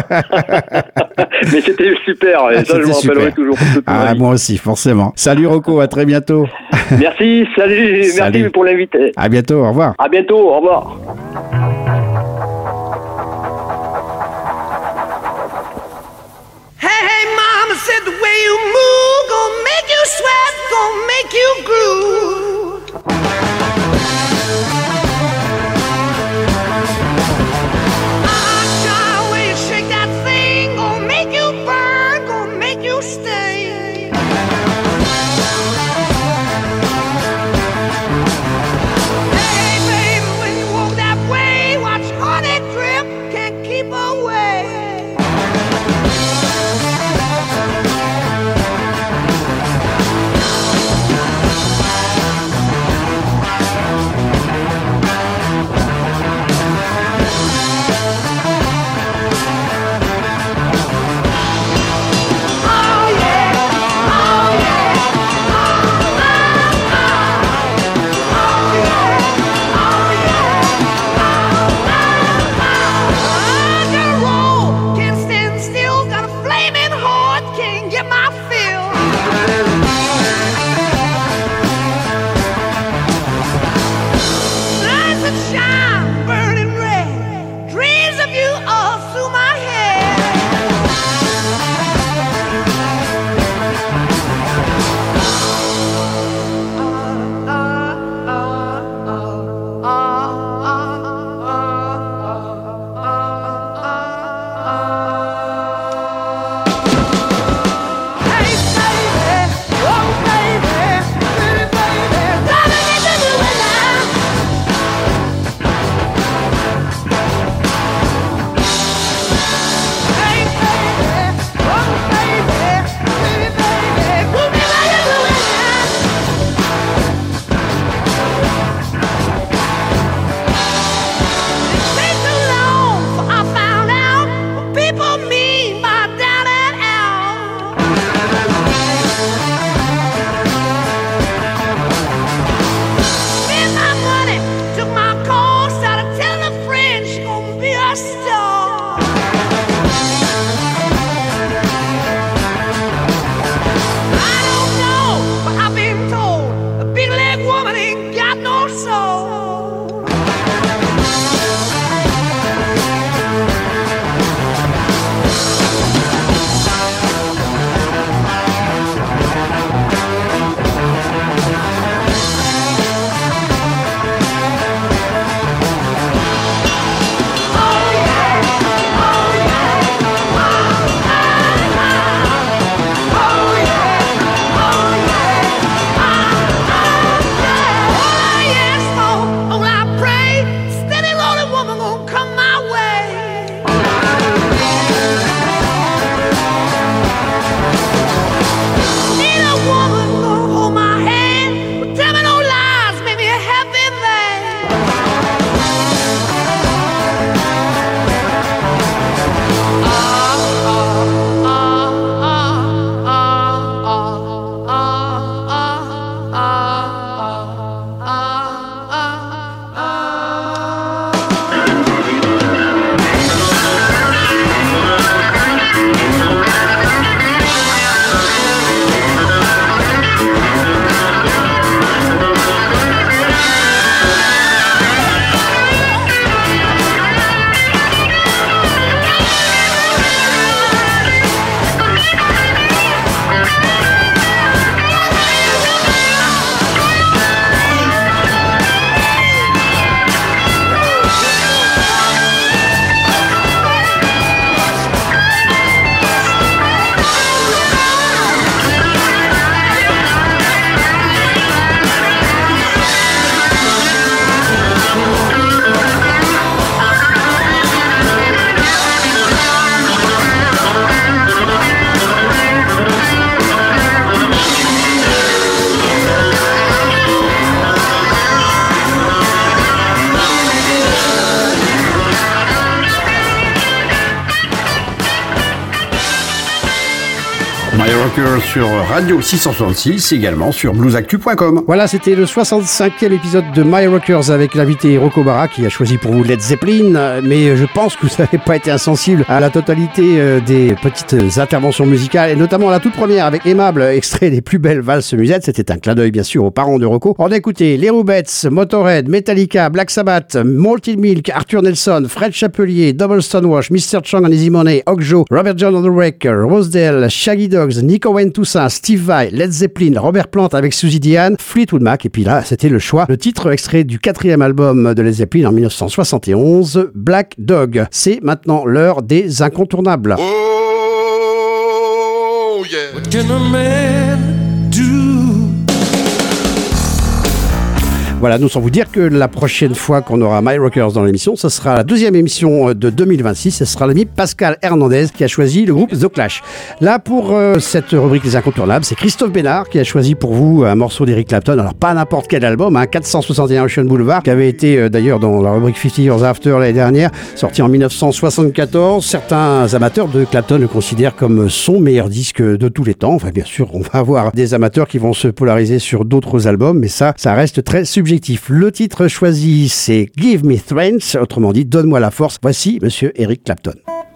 Mais c'était super, et ça, je C'était me rappellerai super. toujours. pour toute ma Ah, vie. moi aussi, forcément. Salut Rocco, à très bientôt. Merci, salut, Salut. merci pour l'invité. À bientôt, au revoir. À bientôt, au revoir. Hey, hey, mama said the way you move gonna make you sweat, gonna make you groove. Ah, way you shake that thing, gonna make you burn, gonna make you stay. Hey, baby, when you walk that way, watch honey drip, can't keep away. Oh yeah. Rockers sur Radio six cent soixante-six, également sur blues actu point com. Voilà, c'était le soixante-cinquième épisode de My Rockers avec l'invité Rocco Barra qui a choisi pour vous Led Zeppelin, mais je pense que vous n'avez pas été insensible à la totalité des petites interventions musicales, et notamment la toute première avec Aimable, extrait des plus belles valses musettes. C'était un clin d'œil bien sûr aux parents de Rocco. On a écouté les Rubettes, Motorhead, Metallica, Black Sabbath, Malted Milk, Arthur Nelson, Fred Chapelier, Double Stonewash, mister Chong and Easy Money, Okjo, Robert John on the Wrecker, Rosedale, Shaggy Dogs, Nick Owen Toussaint, Steve Vai, Led Zeppelin, Robert Plant avec Suzy Diane, Fleetwood Mac, et puis là c'était le choix, le titre extrait du quatrième album de Led Zeppelin en dix-neuf cent soixante et onze, Black Dog. C'est maintenant l'heure des incontournables. Oh yeah. What can a man do? Voilà, nous sans vous dire que la prochaine fois qu'on aura My Rockers dans l'émission, ce sera la deuxième émission de deux mille vingt-six. Ce sera l'ami Pascal Hernandez qui a choisi le groupe The Clash. Là, pour euh, cette rubrique Les Incontournables, c'est Christophe Bénard qui a choisi pour vous un morceau d'Eric Clapton. Alors, pas n'importe quel album, hein, quatre cent soixante et un Ocean Boulevard, qui avait été euh, d'ailleurs dans la rubrique cinquante Years After l'année dernière, sorti en dix-neuf cent soixante-quatorze. Certains amateurs de Clapton le considèrent comme son meilleur disque de tous les temps. Enfin, bien sûr, on va avoir des amateurs qui vont se polariser sur d'autres albums, mais ça, ça reste très subjectif. Le titre choisi, c'est Give Me Strength, autrement dit, donne-moi la force. Voici Monsieur Eric Clapton.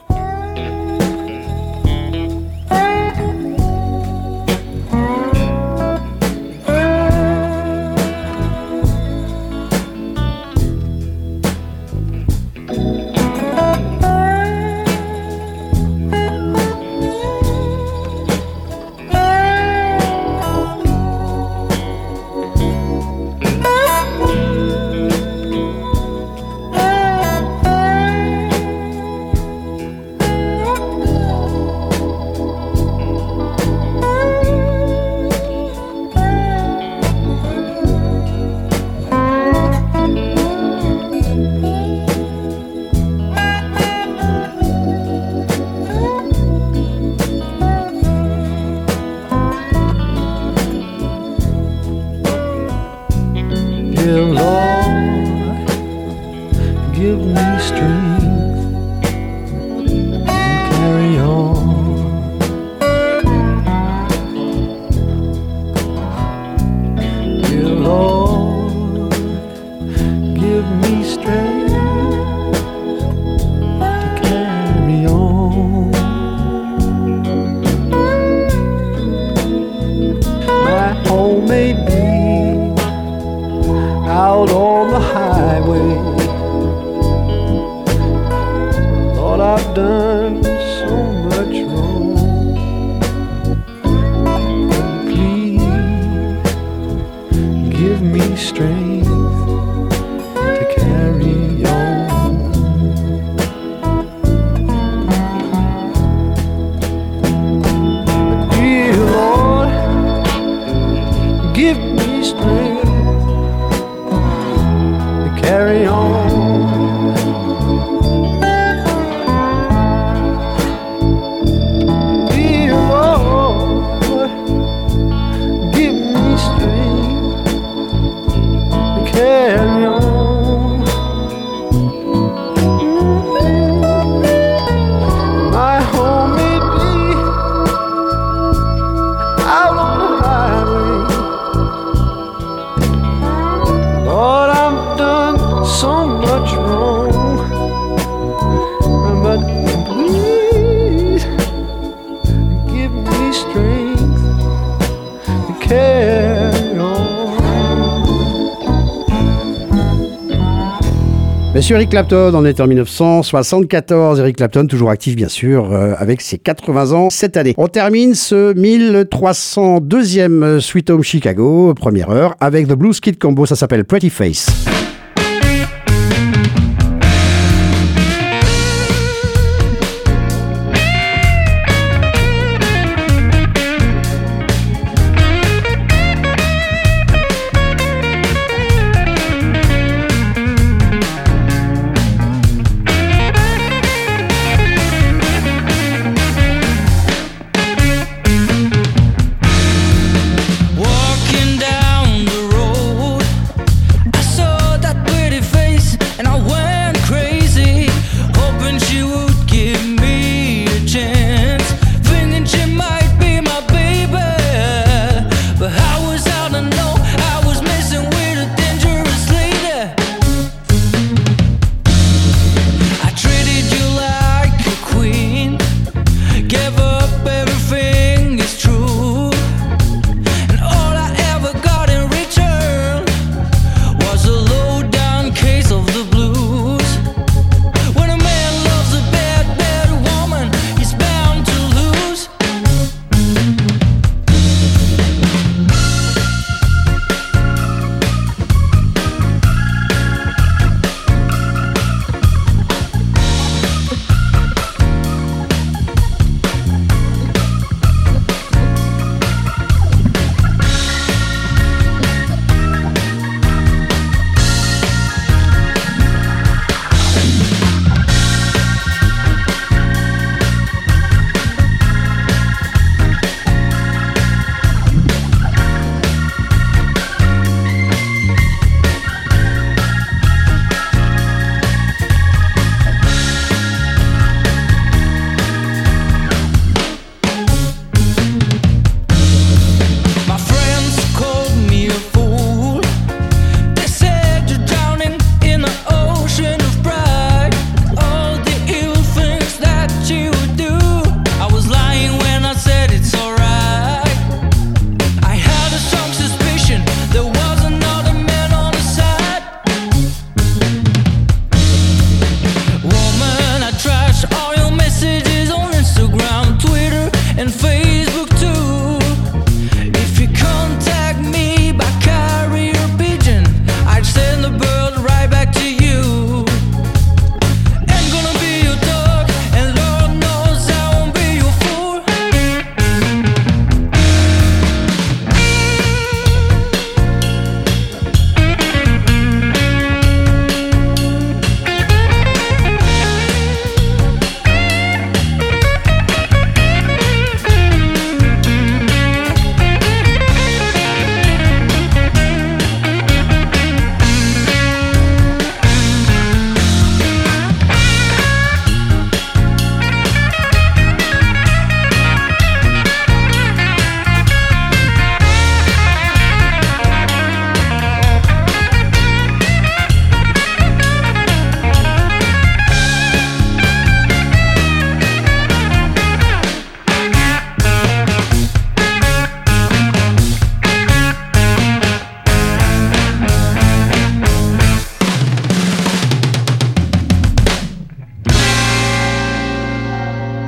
Monsieur Eric Clapton, on est en dix-neuf cent soixante-quatorze. Eric Clapton, toujours actif bien sûr, euh, avec ses quatre-vingts ans cette année. On termine ce mille trois cent deuxième Sweet Home Chicago, première heure, avec The Blues Kid Combo, ça s'appelle Pretty Face. Walking down the road, I saw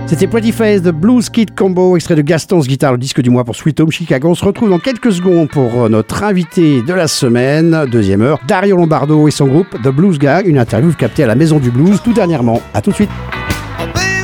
C'était Pretty Face de Blues Kid Combo, extrait de Gaston's Guitar, le disque du mois pour Sweet Home Chicago. On se retrouve dans quelques secondes pour notre invité de la semaine, deuxième heure, Dario Lombardo et son groupe The Blues Gang, une interview captée à la Maison du Blues tout dernièrement. À tout de suite.